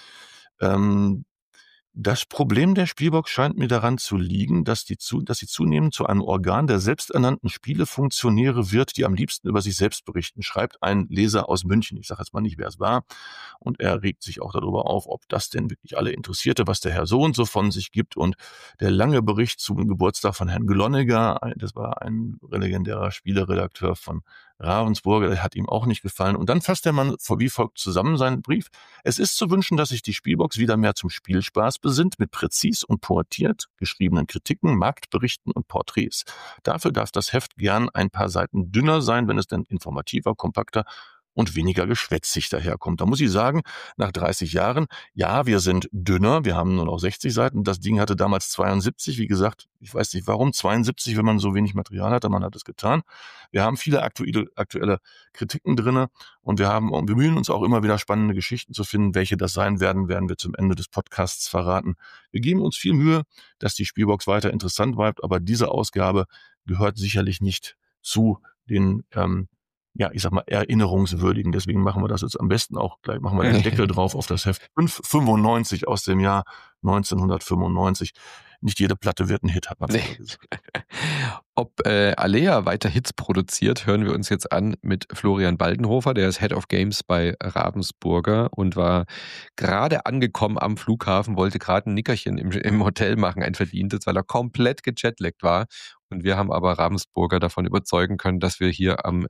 das Problem der Spielbox scheint mir daran zu liegen, dass sie zunehmend zu einem Organ der selbsternannten Spielefunktionäre wird, die am liebsten über sich selbst berichten, schreibt ein Leser aus München. Ich sage jetzt mal nicht, wer es war. Und er regt sich auch darüber auf, ob das denn wirklich alle interessierte, was der Herr so und so von sich gibt. Und der lange Bericht zum Geburtstag von Herrn Glonneger, das war ein legendärer Spieleredakteur von Ravensburger, der hat ihm auch nicht gefallen. Und dann fasst der Mann wie folgt zusammen seinen Brief. Es ist zu wünschen, dass sich die Spielbox wieder mehr zum Spielspaß besinnt, mit präzis und pointiert geschriebenen Kritiken, Marktberichten und Porträts. Dafür darf das Heft gern ein paar Seiten dünner sein, wenn es denn informativer, kompakter und weniger geschwätzig daherkommt. Da muss ich sagen, nach 30 Jahren, ja, wir sind dünner, wir haben nur noch 60 Seiten. Das Ding hatte damals 72, wie gesagt, ich weiß nicht warum, 72, wenn man so wenig Material hatte, man hat es getan. Wir haben viele aktuelle Kritiken drinne und wir bemühen uns auch immer wieder spannende Geschichten zu finden. Welche das sein werden wir zum Ende des Podcasts verraten. Wir geben uns viel Mühe, dass die Spielbox weiter interessant bleibt, aber diese Ausgabe gehört sicherlich nicht zu den ich sag mal, erinnerungswürdigen. Deswegen machen wir das jetzt am besten auch gleich, machen wir den Deckel drauf auf das Heft 595 aus dem Jahr 1995. Nicht jede Platte wird ein Hit, hat man gesagt. Ob Alea weiter Hits produziert, hören wir uns jetzt an mit Florian Baldenhofer. Der ist Head of Games bei Ravensburger und war gerade angekommen am Flughafen, wollte gerade ein Nickerchen im Hotel machen, ein verdientes, weil er komplett gejetlaggt war. Und wir haben aber Ravensburger davon überzeugen können, dass wir hier am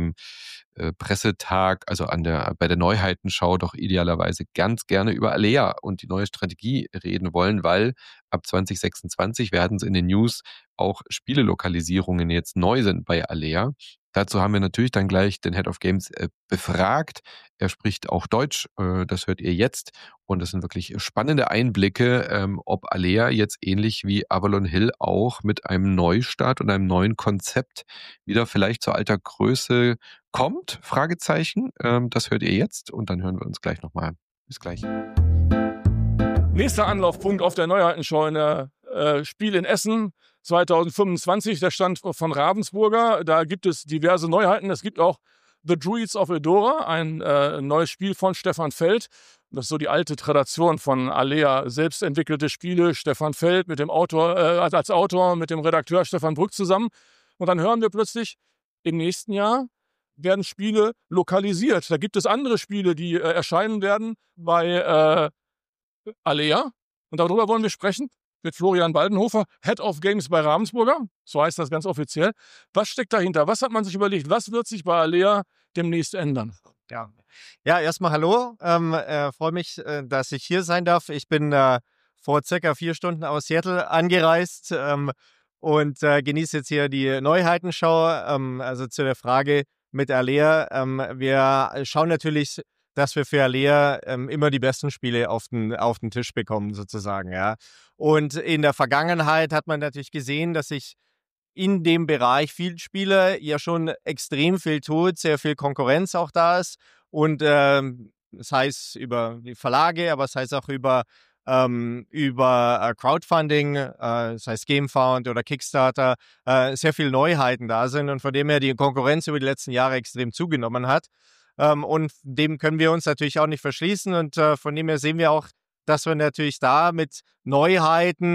Pressetag, also bei der Neuheitenschau, doch idealerweise ganz gerne über Alea und die neue Strategie reden wollen, weil ab 2026 werden es in den News auch Spielelokalisierungen jetzt neu sind bei Alea. Dazu haben wir natürlich dann gleich den Head of Games befragt. Er spricht auch Deutsch, das hört ihr jetzt. Und das sind wirklich spannende Einblicke, ob Alea jetzt ähnlich wie Avalon Hill auch mit einem Neustart und einem neuen Konzept wieder vielleicht zur alter Größe kommt? Fragezeichen. Das hört ihr jetzt und dann hören wir uns gleich nochmal. Bis gleich. Nächster Anlaufpunkt auf der Neuheitenschau in der Spiel in Essen 2025, der Stand von Ravensburger. Da gibt es diverse Neuheiten. Es gibt auch The Druids of Eldora, ein neues Spiel von Stefan Feld. Das ist so die alte Tradition von Alea, selbst entwickelte Spiele. Stefan Feld mit dem Autor, als Autor mit dem Redakteur Stefan Brück zusammen. Und dann hören wir plötzlich, im nächsten Jahr werden Spiele lokalisiert. Da gibt es andere Spiele, die erscheinen werden bei Alea. Und darüber wollen wir sprechen mit Florian Baldenhofer, Head of Games bei Ravensburger. So heißt das ganz offiziell. Was steckt dahinter? Was hat man sich überlegt? Was wird sich bei Alea demnächst ändern? Ja, erstmal hallo. Freue mich, dass ich hier sein darf. Ich bin vor circa 4 Stunden aus Seattle angereist und genieße jetzt hier die Neuheitenschau. Also zu der Frage mit Alea. Wir schauen natürlich, dass wir für Alea immer die besten Spiele auf den Tisch bekommen, sozusagen. Ja. Und in der Vergangenheit hat man natürlich gesehen, dass sich in dem Bereich Vielspieler ja schon extrem viel tut, sehr viel Konkurrenz auch da ist. Und das heißt über die Verlage, aber es heißt auch über Crowdfunding, das heißt GameFound oder Kickstarter, sehr viele Neuheiten da sind und von dem her die Konkurrenz über die letzten Jahre extrem zugenommen hat. Und dem können wir uns natürlich auch nicht verschließen und von dem her sehen wir auch, dass wir natürlich da mit Neuheiten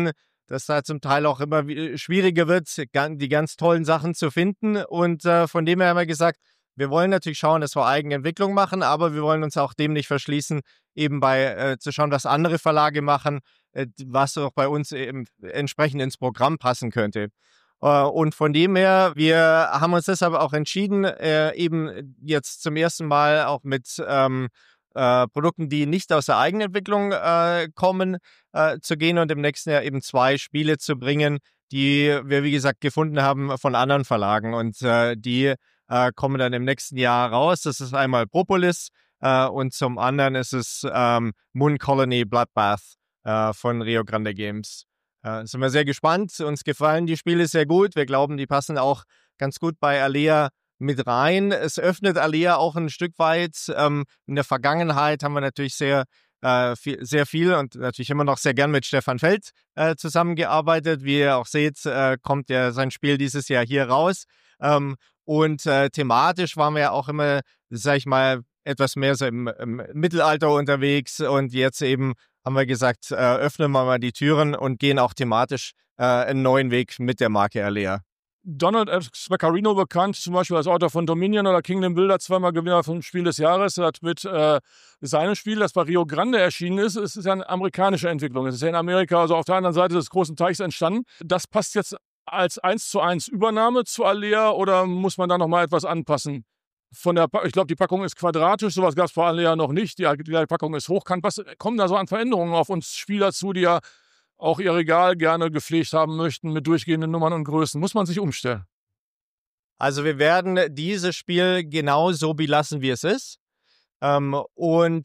dass da zum Teil auch immer schwieriger wird, die ganz tollen Sachen zu finden. Und von dem her haben wir gesagt, wir wollen natürlich schauen, dass wir Eigenentwicklung machen, aber wir wollen uns auch dem nicht verschließen, eben zu schauen, was andere Verlage machen, was auch bei uns eben entsprechend ins Programm passen könnte. Und von dem her, wir haben uns deshalb auch entschieden, eben jetzt zum ersten Mal auch mit Produkten, die nicht aus der Eigenentwicklung kommen, zu gehen und im nächsten Jahr eben 2 Spiele zu bringen, die wir, wie gesagt, gefunden haben von anderen Verlagen. Und die kommen dann im nächsten Jahr raus. Das ist einmal Propolis und zum anderen ist es Moon Colony Bloodbath von Rio Grande Games. Sind wir sehr gespannt. Uns gefallen die Spiele sehr gut. Wir glauben, die passen auch ganz gut bei Alea mit rein. Es öffnet Alea auch ein Stück weit. In der Vergangenheit haben wir natürlich sehr viel und natürlich immer noch sehr gern mit Stefan Feld zusammengearbeitet. Wie ihr auch seht, kommt sein Spiel dieses Jahr hier raus. Und thematisch waren wir ja auch immer, sag ich mal, etwas mehr so im Mittelalter unterwegs und jetzt eben haben wir gesagt, öffnen wir mal die Türen und gehen auch thematisch einen neuen Weg mit der Marke Alea. Donald F. Vaccarino, bekannt zum Beispiel als Autor von Dominion oder Kingdom Builder, 2-mal Gewinner vom Spiel des Jahres, hat mit seinem Spiel, das bei Rio Grande erschienen ist, es ist ja eine amerikanische Entwicklung. Es ist ja in Amerika, also auf der anderen Seite des großen Teichs entstanden. Das passt jetzt als 1:1 Übernahme zu Alea oder muss man da nochmal etwas anpassen? Ich glaube, die Packung ist quadratisch, sowas gab es bei Alea noch nicht. Die Packung ist hochkant. Was kommen da so an Veränderungen auf uns Spieler zu, die ja auch ihr Regal gerne gepflegt haben möchten mit durchgehenden Nummern und Größen? Muss man sich umstellen? Also wir werden dieses Spiel genau so belassen, wie es ist. Wenn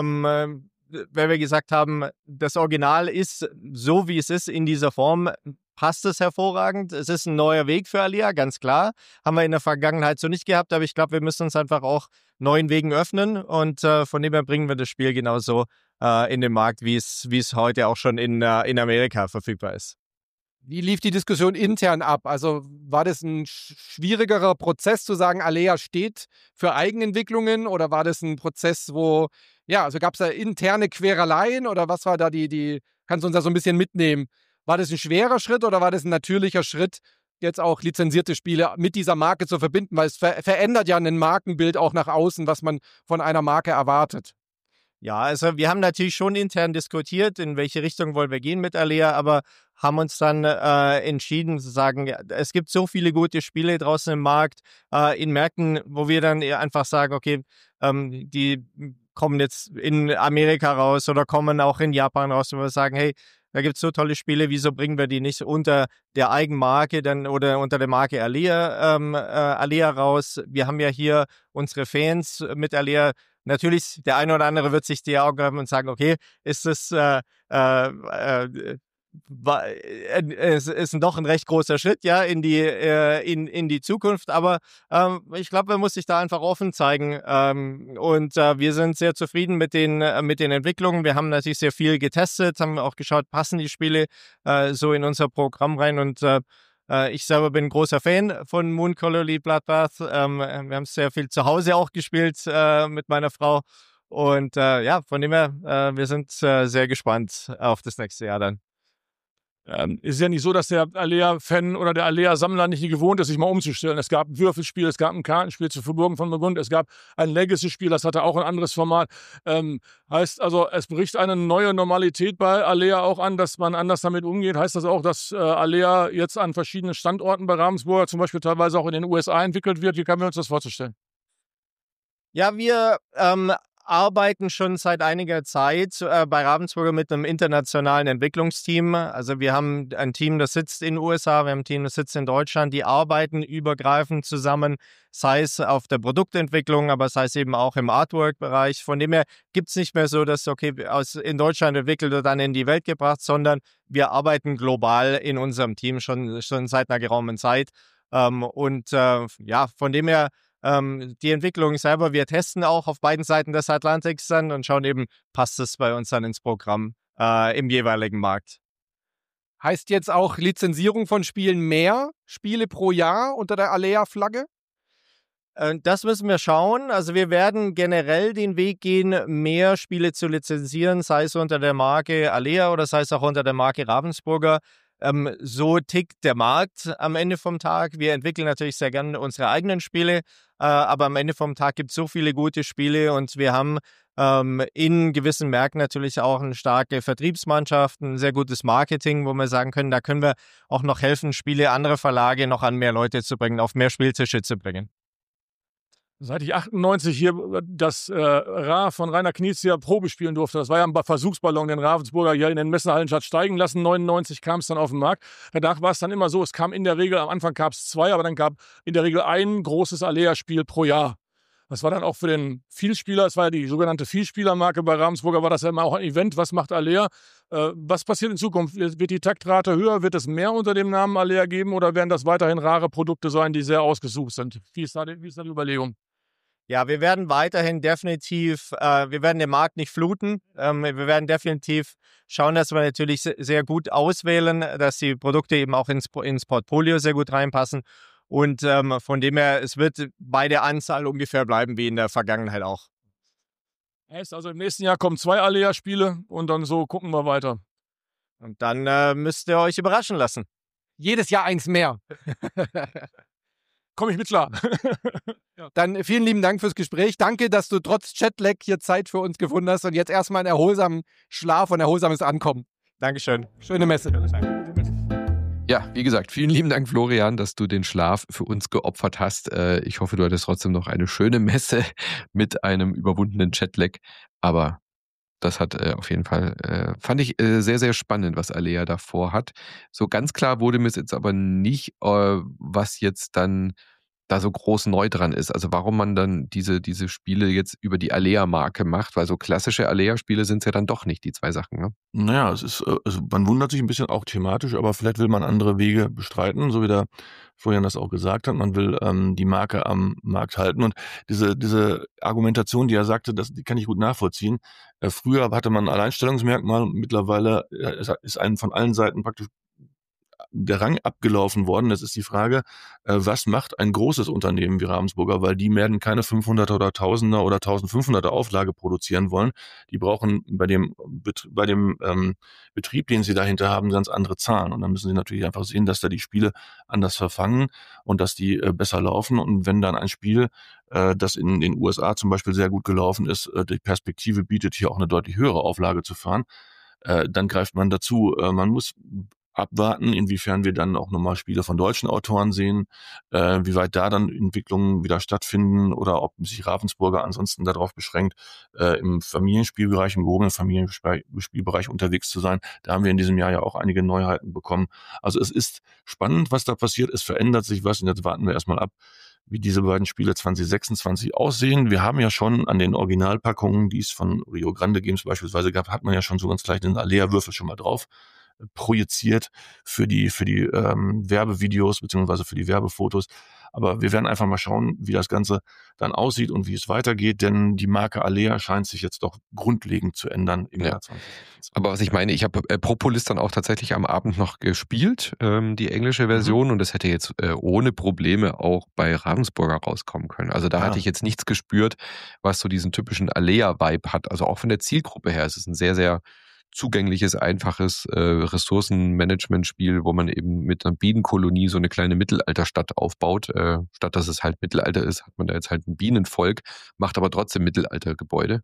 wir gesagt haben, das Original ist so, wie es ist, in dieser Form, passt es hervorragend. Es ist ein neuer Weg für Alea, ganz klar. Haben wir in der Vergangenheit so nicht gehabt, aber ich glaube, wir müssen uns einfach auch neuen Wegen öffnen und von dem her bringen wir das Spiel genauso in den Markt, wie es heute auch schon in Amerika verfügbar ist. Wie lief die Diskussion intern ab? Also war das ein schwierigerer Prozess zu sagen, Alea steht für Eigenentwicklungen oder war das ein Prozess, also gab es da interne Quereleien oder was war da kannst du uns da so ein bisschen mitnehmen? War das ein schwerer Schritt oder war das ein natürlicher Schritt, jetzt auch lizenzierte Spiele mit dieser Marke zu verbinden? Weil es verändert ja ein Markenbild auch nach außen, was man von einer Marke erwartet. Ja, also wir haben natürlich schon intern diskutiert, in welche Richtung wollen wir gehen mit Alea, aber haben uns dann entschieden zu sagen, ja, es gibt so viele gute Spiele draußen im Markt, in Märkten, wo wir dann einfach sagen, okay, die kommen jetzt in Amerika raus oder kommen auch in Japan raus, wo wir sagen, hey, da gibt es so tolle Spiele, wieso bringen wir die nicht unter der Eigenmarke oder unter der Marke Alea raus? Wir haben ja hier unsere Fans mit Alea. Natürlich, der eine oder andere wird sich die Augen haben und sagen, okay, ist das es ist doch ein recht großer Schritt, ja, in die Zukunft, aber ich glaube, man muss sich da einfach offen zeigen und wir sind sehr zufrieden mit den Entwicklungen. Wir haben natürlich sehr viel getestet, haben auch geschaut, passen die Spiele so in unser Programm rein und ich selber bin ein großer Fan von Moon Colony Bloodbath. Wir haben sehr viel zu Hause auch gespielt mit meiner Frau und von dem her, wir sind sehr gespannt auf das nächste Jahr dann. Ist ja nicht so, dass der Alea-Fan oder der Alea-Sammler nicht gewohnt ist, sich mal umzustellen. Es gab ein Würfelspiel, es gab ein Kartenspiel zu Verburgen von Burgund, es gab ein Legacy-Spiel, das hatte auch ein anderes Format. Heißt also, es bricht eine neue Normalität bei Alea auch an, dass man anders damit umgeht. Heißt das auch, dass Alea jetzt an verschiedenen Standorten bei Ravensburger, zum Beispiel teilweise auch in den USA entwickelt wird? Wie können wir uns das vorzustellen? Ja, wir arbeiten schon seit einiger Zeit bei Ravensburger mit einem internationalen Entwicklungsteam. Also wir haben ein Team, das sitzt in den USA, wir haben ein Team, das sitzt in Deutschland. Die arbeiten übergreifend zusammen, sei es auf der Produktentwicklung, aber sei es eben auch im Artwork-Bereich. Von dem her gibt es nicht mehr so, dass, okay, in Deutschland entwickelt und dann in die Welt gebracht, sondern wir arbeiten global in unserem Team schon seit einer geraumen Zeit. Von dem her die Entwicklung selber, wir testen auch auf beiden Seiten des Atlantiks dann und schauen eben, passt es bei uns dann ins Programm im jeweiligen Markt. Heißt jetzt auch Lizenzierung von Spielen mehr Spiele pro Jahr unter der Alea-Flagge? Das müssen wir schauen. Also wir werden generell den Weg gehen, mehr Spiele zu lizenzieren, sei es unter der Marke Alea oder sei es auch unter der Marke Ravensburger. So tickt der Markt am Ende vom Tag. Wir entwickeln natürlich sehr gerne unsere eigenen Spiele, aber am Ende vom Tag gibt es so viele gute Spiele und wir haben in gewissen Märkten natürlich auch eine starke Vertriebsmannschaft, ein sehr gutes Marketing, wo wir sagen können, da können wir auch noch helfen, Spiele anderer Verlage noch an mehr Leute zu bringen, auf mehr Spieltische zu bringen. Seit ich 98 hier das Ra von Rainer Knizia Probe spielen durfte, das war ja ein Versuchsballon, den Ravensburger hier in den Messehallen hat steigen lassen. 99 kam es dann auf den Markt. Danach war es dann immer so, es kam in der Regel, am Anfang gab es 2, aber dann gab in der Regel ein großes Alea-Spiel pro Jahr. Das war dann auch für den Vielspieler, es war ja die sogenannte Vielspielermarke bei Ravensburger, war das ja immer auch ein Event. Was macht Alea? Was passiert in Zukunft? Wird die Taktrate höher? Wird es mehr unter dem Namen Alea geben oder werden das weiterhin rare Produkte sein, die sehr ausgesucht sind? Wie ist da die Überlegung? Ja, wir werden weiterhin definitiv, wir werden den Markt nicht fluten. Wir werden definitiv schauen, dass wir natürlich sehr gut auswählen, dass die Produkte eben auch ins Portfolio sehr gut reinpassen. Und von dem her, es wird bei der Anzahl ungefähr bleiben wie in der Vergangenheit auch. Heißt also, im nächsten Jahr kommen 2 Alea-Spiele und dann so gucken wir weiter. Und dann müsst ihr euch überraschen lassen. Jedes Jahr eins mehr. Komme ich mit klar. Dann vielen lieben Dank fürs Gespräch. Danke, dass du trotz Jetlag hier Zeit für uns gefunden hast und jetzt erstmal einen erholsamen Schlaf und erholsames Ankommen. Dankeschön. Schöne Messe. Ja, wie gesagt, vielen lieben Dank, Florian, dass du den Schlaf für uns geopfert hast. Ich hoffe, du hattest trotzdem noch eine schöne Messe mit einem überwundenen Jetlag. Aber das hat auf jeden Fall, fand ich sehr, sehr spannend, was Alea davor hat. So ganz klar wurde mir jetzt aber nicht, was jetzt dann da so groß neu dran ist. Also warum man dann diese Spiele jetzt über die Alea-Marke macht, weil so klassische Alea-Spiele sind es ja dann doch nicht, die 2 Sachen, ne? Naja, es ist, also man wundert sich ein bisschen auch thematisch, aber vielleicht will man andere Wege bestreiten, so wie der Florian das auch gesagt hat. Man will die Marke am Markt halten. Und diese Argumentation, die er sagte, die kann ich gut nachvollziehen. Früher hatte man ein Alleinstellungsmerkmal und mittlerweile ist einem von allen Seiten praktisch der Rang abgelaufen worden. Das ist die Frage, was macht ein großes Unternehmen wie Ravensburger, weil die werden keine 500er oder 1000er oder 1500er Auflage produzieren wollen. Die brauchen bei dem Betrieb, den sie dahinter haben, ganz andere Zahlen. Und dann müssen sie natürlich einfach sehen, dass da die Spiele anders verfangen und dass die besser laufen. Und wenn dann ein Spiel, das in den USA zum Beispiel sehr gut gelaufen ist, die Perspektive bietet, hier auch eine deutlich höhere Auflage zu fahren, dann greift man dazu. Man muss abwarten, inwiefern wir dann auch nochmal Spiele von deutschen Autoren sehen, wie weit da dann Entwicklungen wieder stattfinden oder ob sich Ravensburger ansonsten darauf beschränkt, im Familienspielbereich, im gehobenen Familienspielbereich unterwegs zu sein. Da haben wir in diesem Jahr ja auch einige Neuheiten bekommen. Also es ist spannend, was da passiert. Es verändert sich was und jetzt warten wir erstmal ab, wie diese beiden Spiele 2026 aussehen. Wir haben ja schon an den Originalpackungen, die es von Rio Grande Games beispielsweise gab, hat man ja schon so ganz gleich den Alea-Würfel schon mal drauf projiziert für die Werbevideos beziehungsweise für die Werbefotos. Aber wir werden einfach mal schauen, wie das Ganze dann aussieht und wie es weitergeht, denn die Marke Alea scheint sich jetzt doch grundlegend zu ändern im Jahr 2020. Aber was ich meine, ich habe Propolis dann auch tatsächlich am Abend noch gespielt, die englische Version, und das hätte jetzt ohne Probleme auch bei Ravensburger rauskommen können. Also da hatte ich jetzt nichts gespürt, was so diesen typischen Alea-Vibe hat. Also auch von der Zielgruppe her ist es ein sehr, sehr zugängliches, einfaches Ressourcenmanagement-Spiel, wo man eben mit einer Bienenkolonie so eine kleine Mittelalterstadt aufbaut. Statt dass es halt Mittelalter ist, hat man da jetzt halt ein Bienenvolk, macht aber trotzdem Mittelaltergebäude.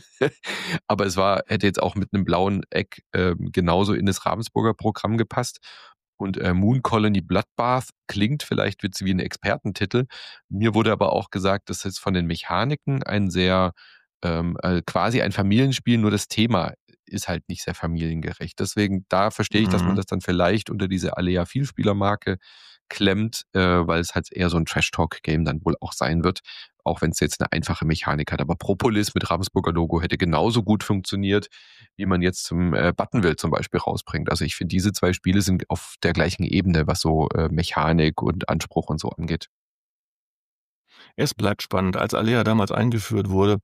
Aber hätte jetzt auch mit einem blauen Eck genauso in das Ravensburger Programm gepasst. Und Moon Colony Bloodbath klingt vielleicht wie ein Expertentitel. Mir wurde aber auch gesagt, dass es von den Mechaniken ein sehr quasi ein Familienspiel, nur das Thema ist halt nicht sehr familiengerecht. Deswegen, da verstehe ich, dass man das dann vielleicht unter diese Alea Vielspielermarke klemmt, weil es halt eher so ein Trash-Talk-Game dann wohl auch sein wird, auch wenn es jetzt eine einfache Mechanik hat. Aber Propolis mit Ravensburger Logo hätte genauso gut funktioniert, wie man jetzt zum Buttonville zum Beispiel rausbringt. Also ich finde, diese 2 Spiele sind auf der gleichen Ebene, was so Mechanik und Anspruch und so angeht. Es bleibt spannend. Als Alea damals eingeführt wurde,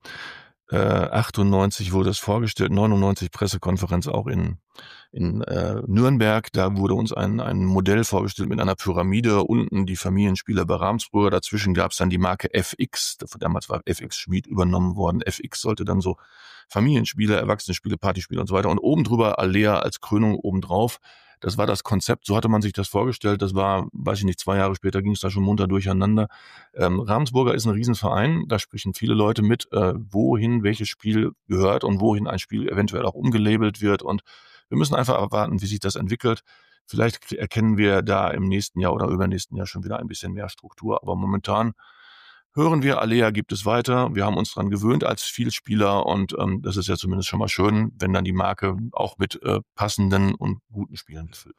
98 wurde es vorgestellt, 99 Pressekonferenz auch in Nürnberg. Da wurde uns ein Modell vorgestellt mit einer Pyramide. Unten die Familienspieler bei Ravensburger. Dazwischen gab es dann die Marke FX. Damals war FX Schmied übernommen worden. FX sollte dann so Familienspiele, Erwachsenenspiele, Partyspiele und so weiter. Und oben drüber Alea als Krönung obendrauf. Das war das Konzept, so hatte man sich das vorgestellt. Das war, weiß ich nicht, 2 Jahre später ging es da schon munter durcheinander. Ravensburger ist ein Riesenverein, da sprechen viele Leute mit, wohin welches Spiel gehört und wohin ein Spiel eventuell auch umgelabelt wird. Und wir müssen einfach erwarten, wie sich das entwickelt. Vielleicht erkennen wir da im nächsten Jahr oder übernächsten Jahr schon wieder ein bisschen mehr Struktur. Aber momentan hören wir, Alea gibt es weiter. Wir haben uns dran gewöhnt als Vielspieler und das ist ja zumindest schon mal schön, wenn dann die Marke auch mit passenden und guten Spielen befüllt.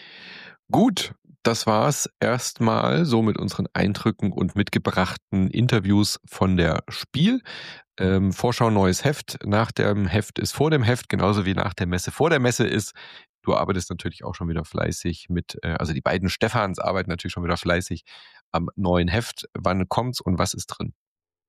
Gut, das war's erstmal so mit unseren Eindrücken und mitgebrachten Interviews von der Spiel. Vorschau neues Heft. Nach dem Heft ist vor dem Heft, genauso wie nach der Messe vor der Messe ist. Du arbeitest natürlich auch schon wieder fleißig mit, also die beiden Stefans arbeiten natürlich schon wieder fleißig am neuen Heft. Wann kommt's und was ist drin?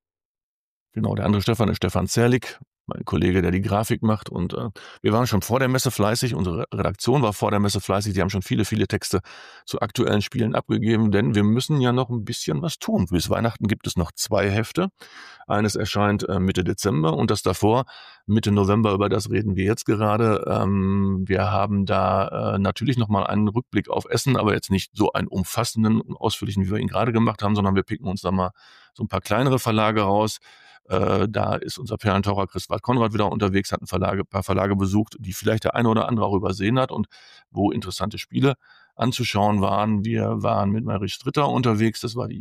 Genau, der andere Stefan ist Stefan Zerlik, mein Kollege, der die Grafik macht. Und wir waren schon vor der Messe fleißig, unsere Redaktion war vor der Messe fleißig, die haben schon viele, viele Texte zu aktuellen Spielen abgegeben, denn wir müssen ja noch ein bisschen was tun. Bis Weihnachten gibt es noch 2 Hefte. Eines erscheint Mitte Dezember und das davor Mitte November, über das reden wir jetzt gerade. Wir haben da natürlich nochmal einen Rückblick auf Essen, aber jetzt nicht so einen umfassenden und ausführlichen, wie wir ihn gerade gemacht haben, sondern wir picken uns da mal so ein paar kleinere Verlage raus. Da ist unser Perlentaucher Christwart Konrad wieder unterwegs, hat ein paar Verlage besucht, die vielleicht der eine oder andere auch übersehen hat und wo interessante Spiele anzuschauen waren. Wir waren mit Marie Stritter unterwegs, das war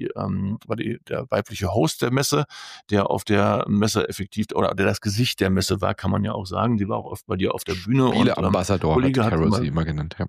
der weibliche Host der Messe, der auf der Messe effektiv, oder der das Gesicht der Messe war, kann man ja auch sagen. Die war auch oft bei dir auf der Bühne. Spieleambassador hat Carol sie immer genannt, ja.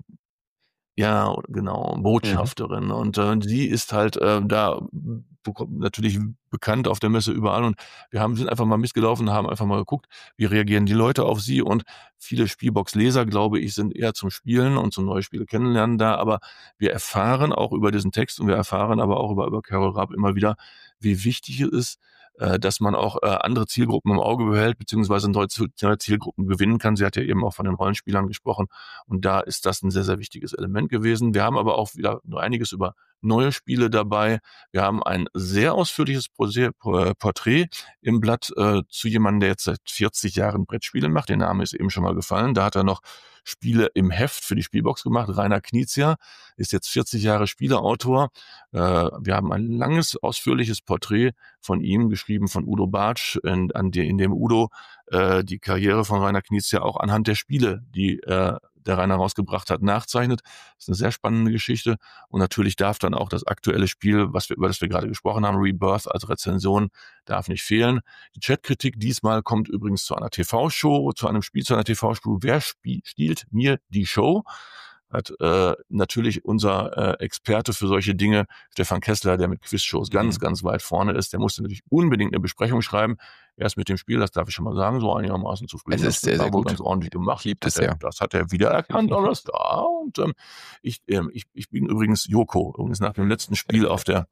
Ja, genau, Botschafterin. Und die ist halt da natürlich bekannt auf der Messe überall. Und sind einfach mal mitgelaufen, haben einfach mal geguckt, wie reagieren die Leute auf sie. Und viele Spielbox-Leser, glaube ich, sind eher zum Spielen und zum neue Spiele kennenlernen da. Aber wir erfahren auch über diesen Text und wir erfahren aber auch über Carol Raab immer wieder, wie wichtig es ist, dass man auch andere Zielgruppen im Auge behält, beziehungsweise neue Zielgruppen gewinnen kann. Sie hat ja eben auch von den Rollenspielern gesprochen und da ist das ein sehr, sehr wichtiges Element gewesen. Wir haben aber auch wieder einiges über neue Spiele dabei. Wir haben ein sehr ausführliches Porträt im Blatt zu jemandem, der jetzt seit 40 Jahren Brettspiele macht. Der Name ist eben schon mal gefallen. Da hat er noch Spiele im Heft für die Spielbox gemacht. Rainer Knizia ist jetzt 40 Jahre Spieleautor. Wir haben ein langes, ausführliches Porträt von ihm, geschrieben von Udo Bartsch, in dem Udo die Karriere von Rainer Knizia auch anhand der Spiele, die der Rainer rausgebracht hat, nachzeichnet. Das ist eine sehr spannende Geschichte. Und natürlich darf dann auch das aktuelle Spiel, über das wir gerade gesprochen haben, Rebirth als Rezension, darf nicht fehlen. Die Chatkritik diesmal kommt übrigens zu einer TV-Show, zu einem Spiel, zu einer TV-Show. Wer stiehlt mir die Show? Hat natürlich unser Experte für solche Dinge, Stefan Kessler, der mit Quizshows ganz, ganz weit vorne ist, der musste natürlich unbedingt eine Besprechung schreiben. Er ist mit dem Spiel, das darf ich schon mal sagen, so einigermaßen zufrieden. Es ist sehr, sehr gut. Ganz ordentlich gemacht. Ich liebe das sehr. Das hat er wieder erkannt, alles da. Und ich bin übrigens Joko, übrigens nach dem letzten Spiel auf der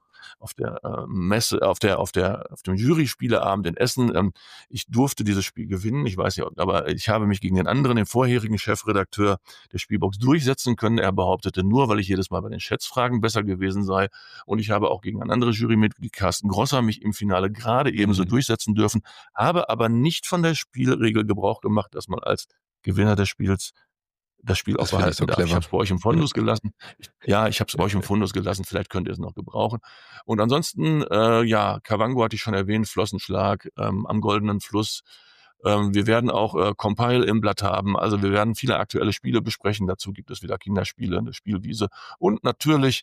Messe, auf dem Jury-Spieleabend in Essen. Ich durfte dieses Spiel gewinnen, ich weiß ja, aber ich habe mich gegen den anderen, den vorherigen Chefredakteur der Spielbox, durchsetzen können. Er behauptete nur, weil ich jedes Mal bei den Schätzfragen besser gewesen sei. Und ich habe auch gegen ein anderes Jurymitglied, Carsten Grosser, mich im Finale gerade ebenso durchsetzen dürfen, habe aber nicht von der Spielregel Gebrauch gemacht, dass man als Gewinner des Spiels das Spiel auch behalten darf. Ich habe es bei euch im Fundus gelassen. Ich habe es bei euch im Fundus gelassen. Vielleicht könnt ihr es noch gebrauchen. Und ansonsten, Kavango hatte ich schon erwähnt, Flossenschlag am Goldenen Fluss. Wir werden auch Compile im Blatt haben. Also wir werden viele aktuelle Spiele besprechen. Dazu gibt es wieder Kinderspiele, eine Spielwiese und natürlich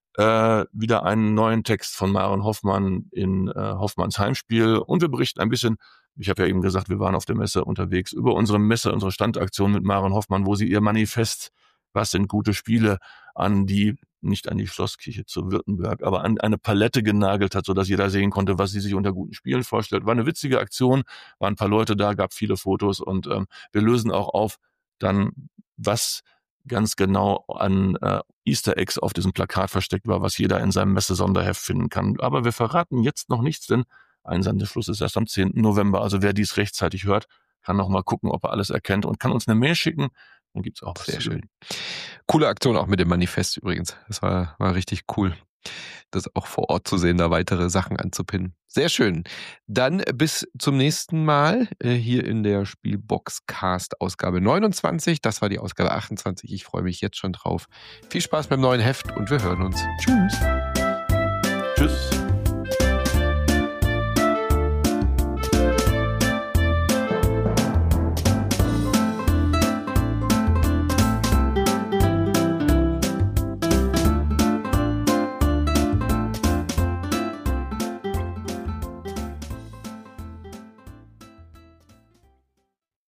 wieder einen neuen Text von Maren Hoffmann in Hoffmanns Heimspiel. Und wir berichten ein bisschen, ich habe ja eben gesagt, wir waren auf der Messe unterwegs, über unsere Standaktion mit Maren Hoffmann, wo sie ihr Manifest, was sind gute Spiele, nicht an die Schlosskirche zu Württemberg, aber an eine Palette genagelt hat, sodass jeder sehen konnte, was sie sich unter guten Spielen vorstellt. War eine witzige Aktion, waren ein paar Leute da, gab viele Fotos und wir lösen auch auf, dann was ganz genau an Easter Eggs auf diesem Plakat versteckt war, was jeder in seinem Messe-Sonderheft finden kann. Aber wir verraten jetzt noch nichts, denn Einsendeschluss ist erst am 10. November. Also wer dies rechtzeitig hört, kann noch mal gucken, ob er alles erkennt und kann uns eine Mail schicken. Dann gibt's auch was. Sehr schön. Coole Aktion auch mit dem Manifest übrigens. Das war richtig cool. das auch vor Ort zu sehen, da weitere Sachen anzupinnen. Sehr schön. Dann bis zum nächsten Mal hier in der Spielboxcast Ausgabe 29. Das war die Ausgabe 28. Ich freue mich jetzt schon drauf. Viel Spaß beim neuen Heft und wir hören uns. Tschüss. Tschüss.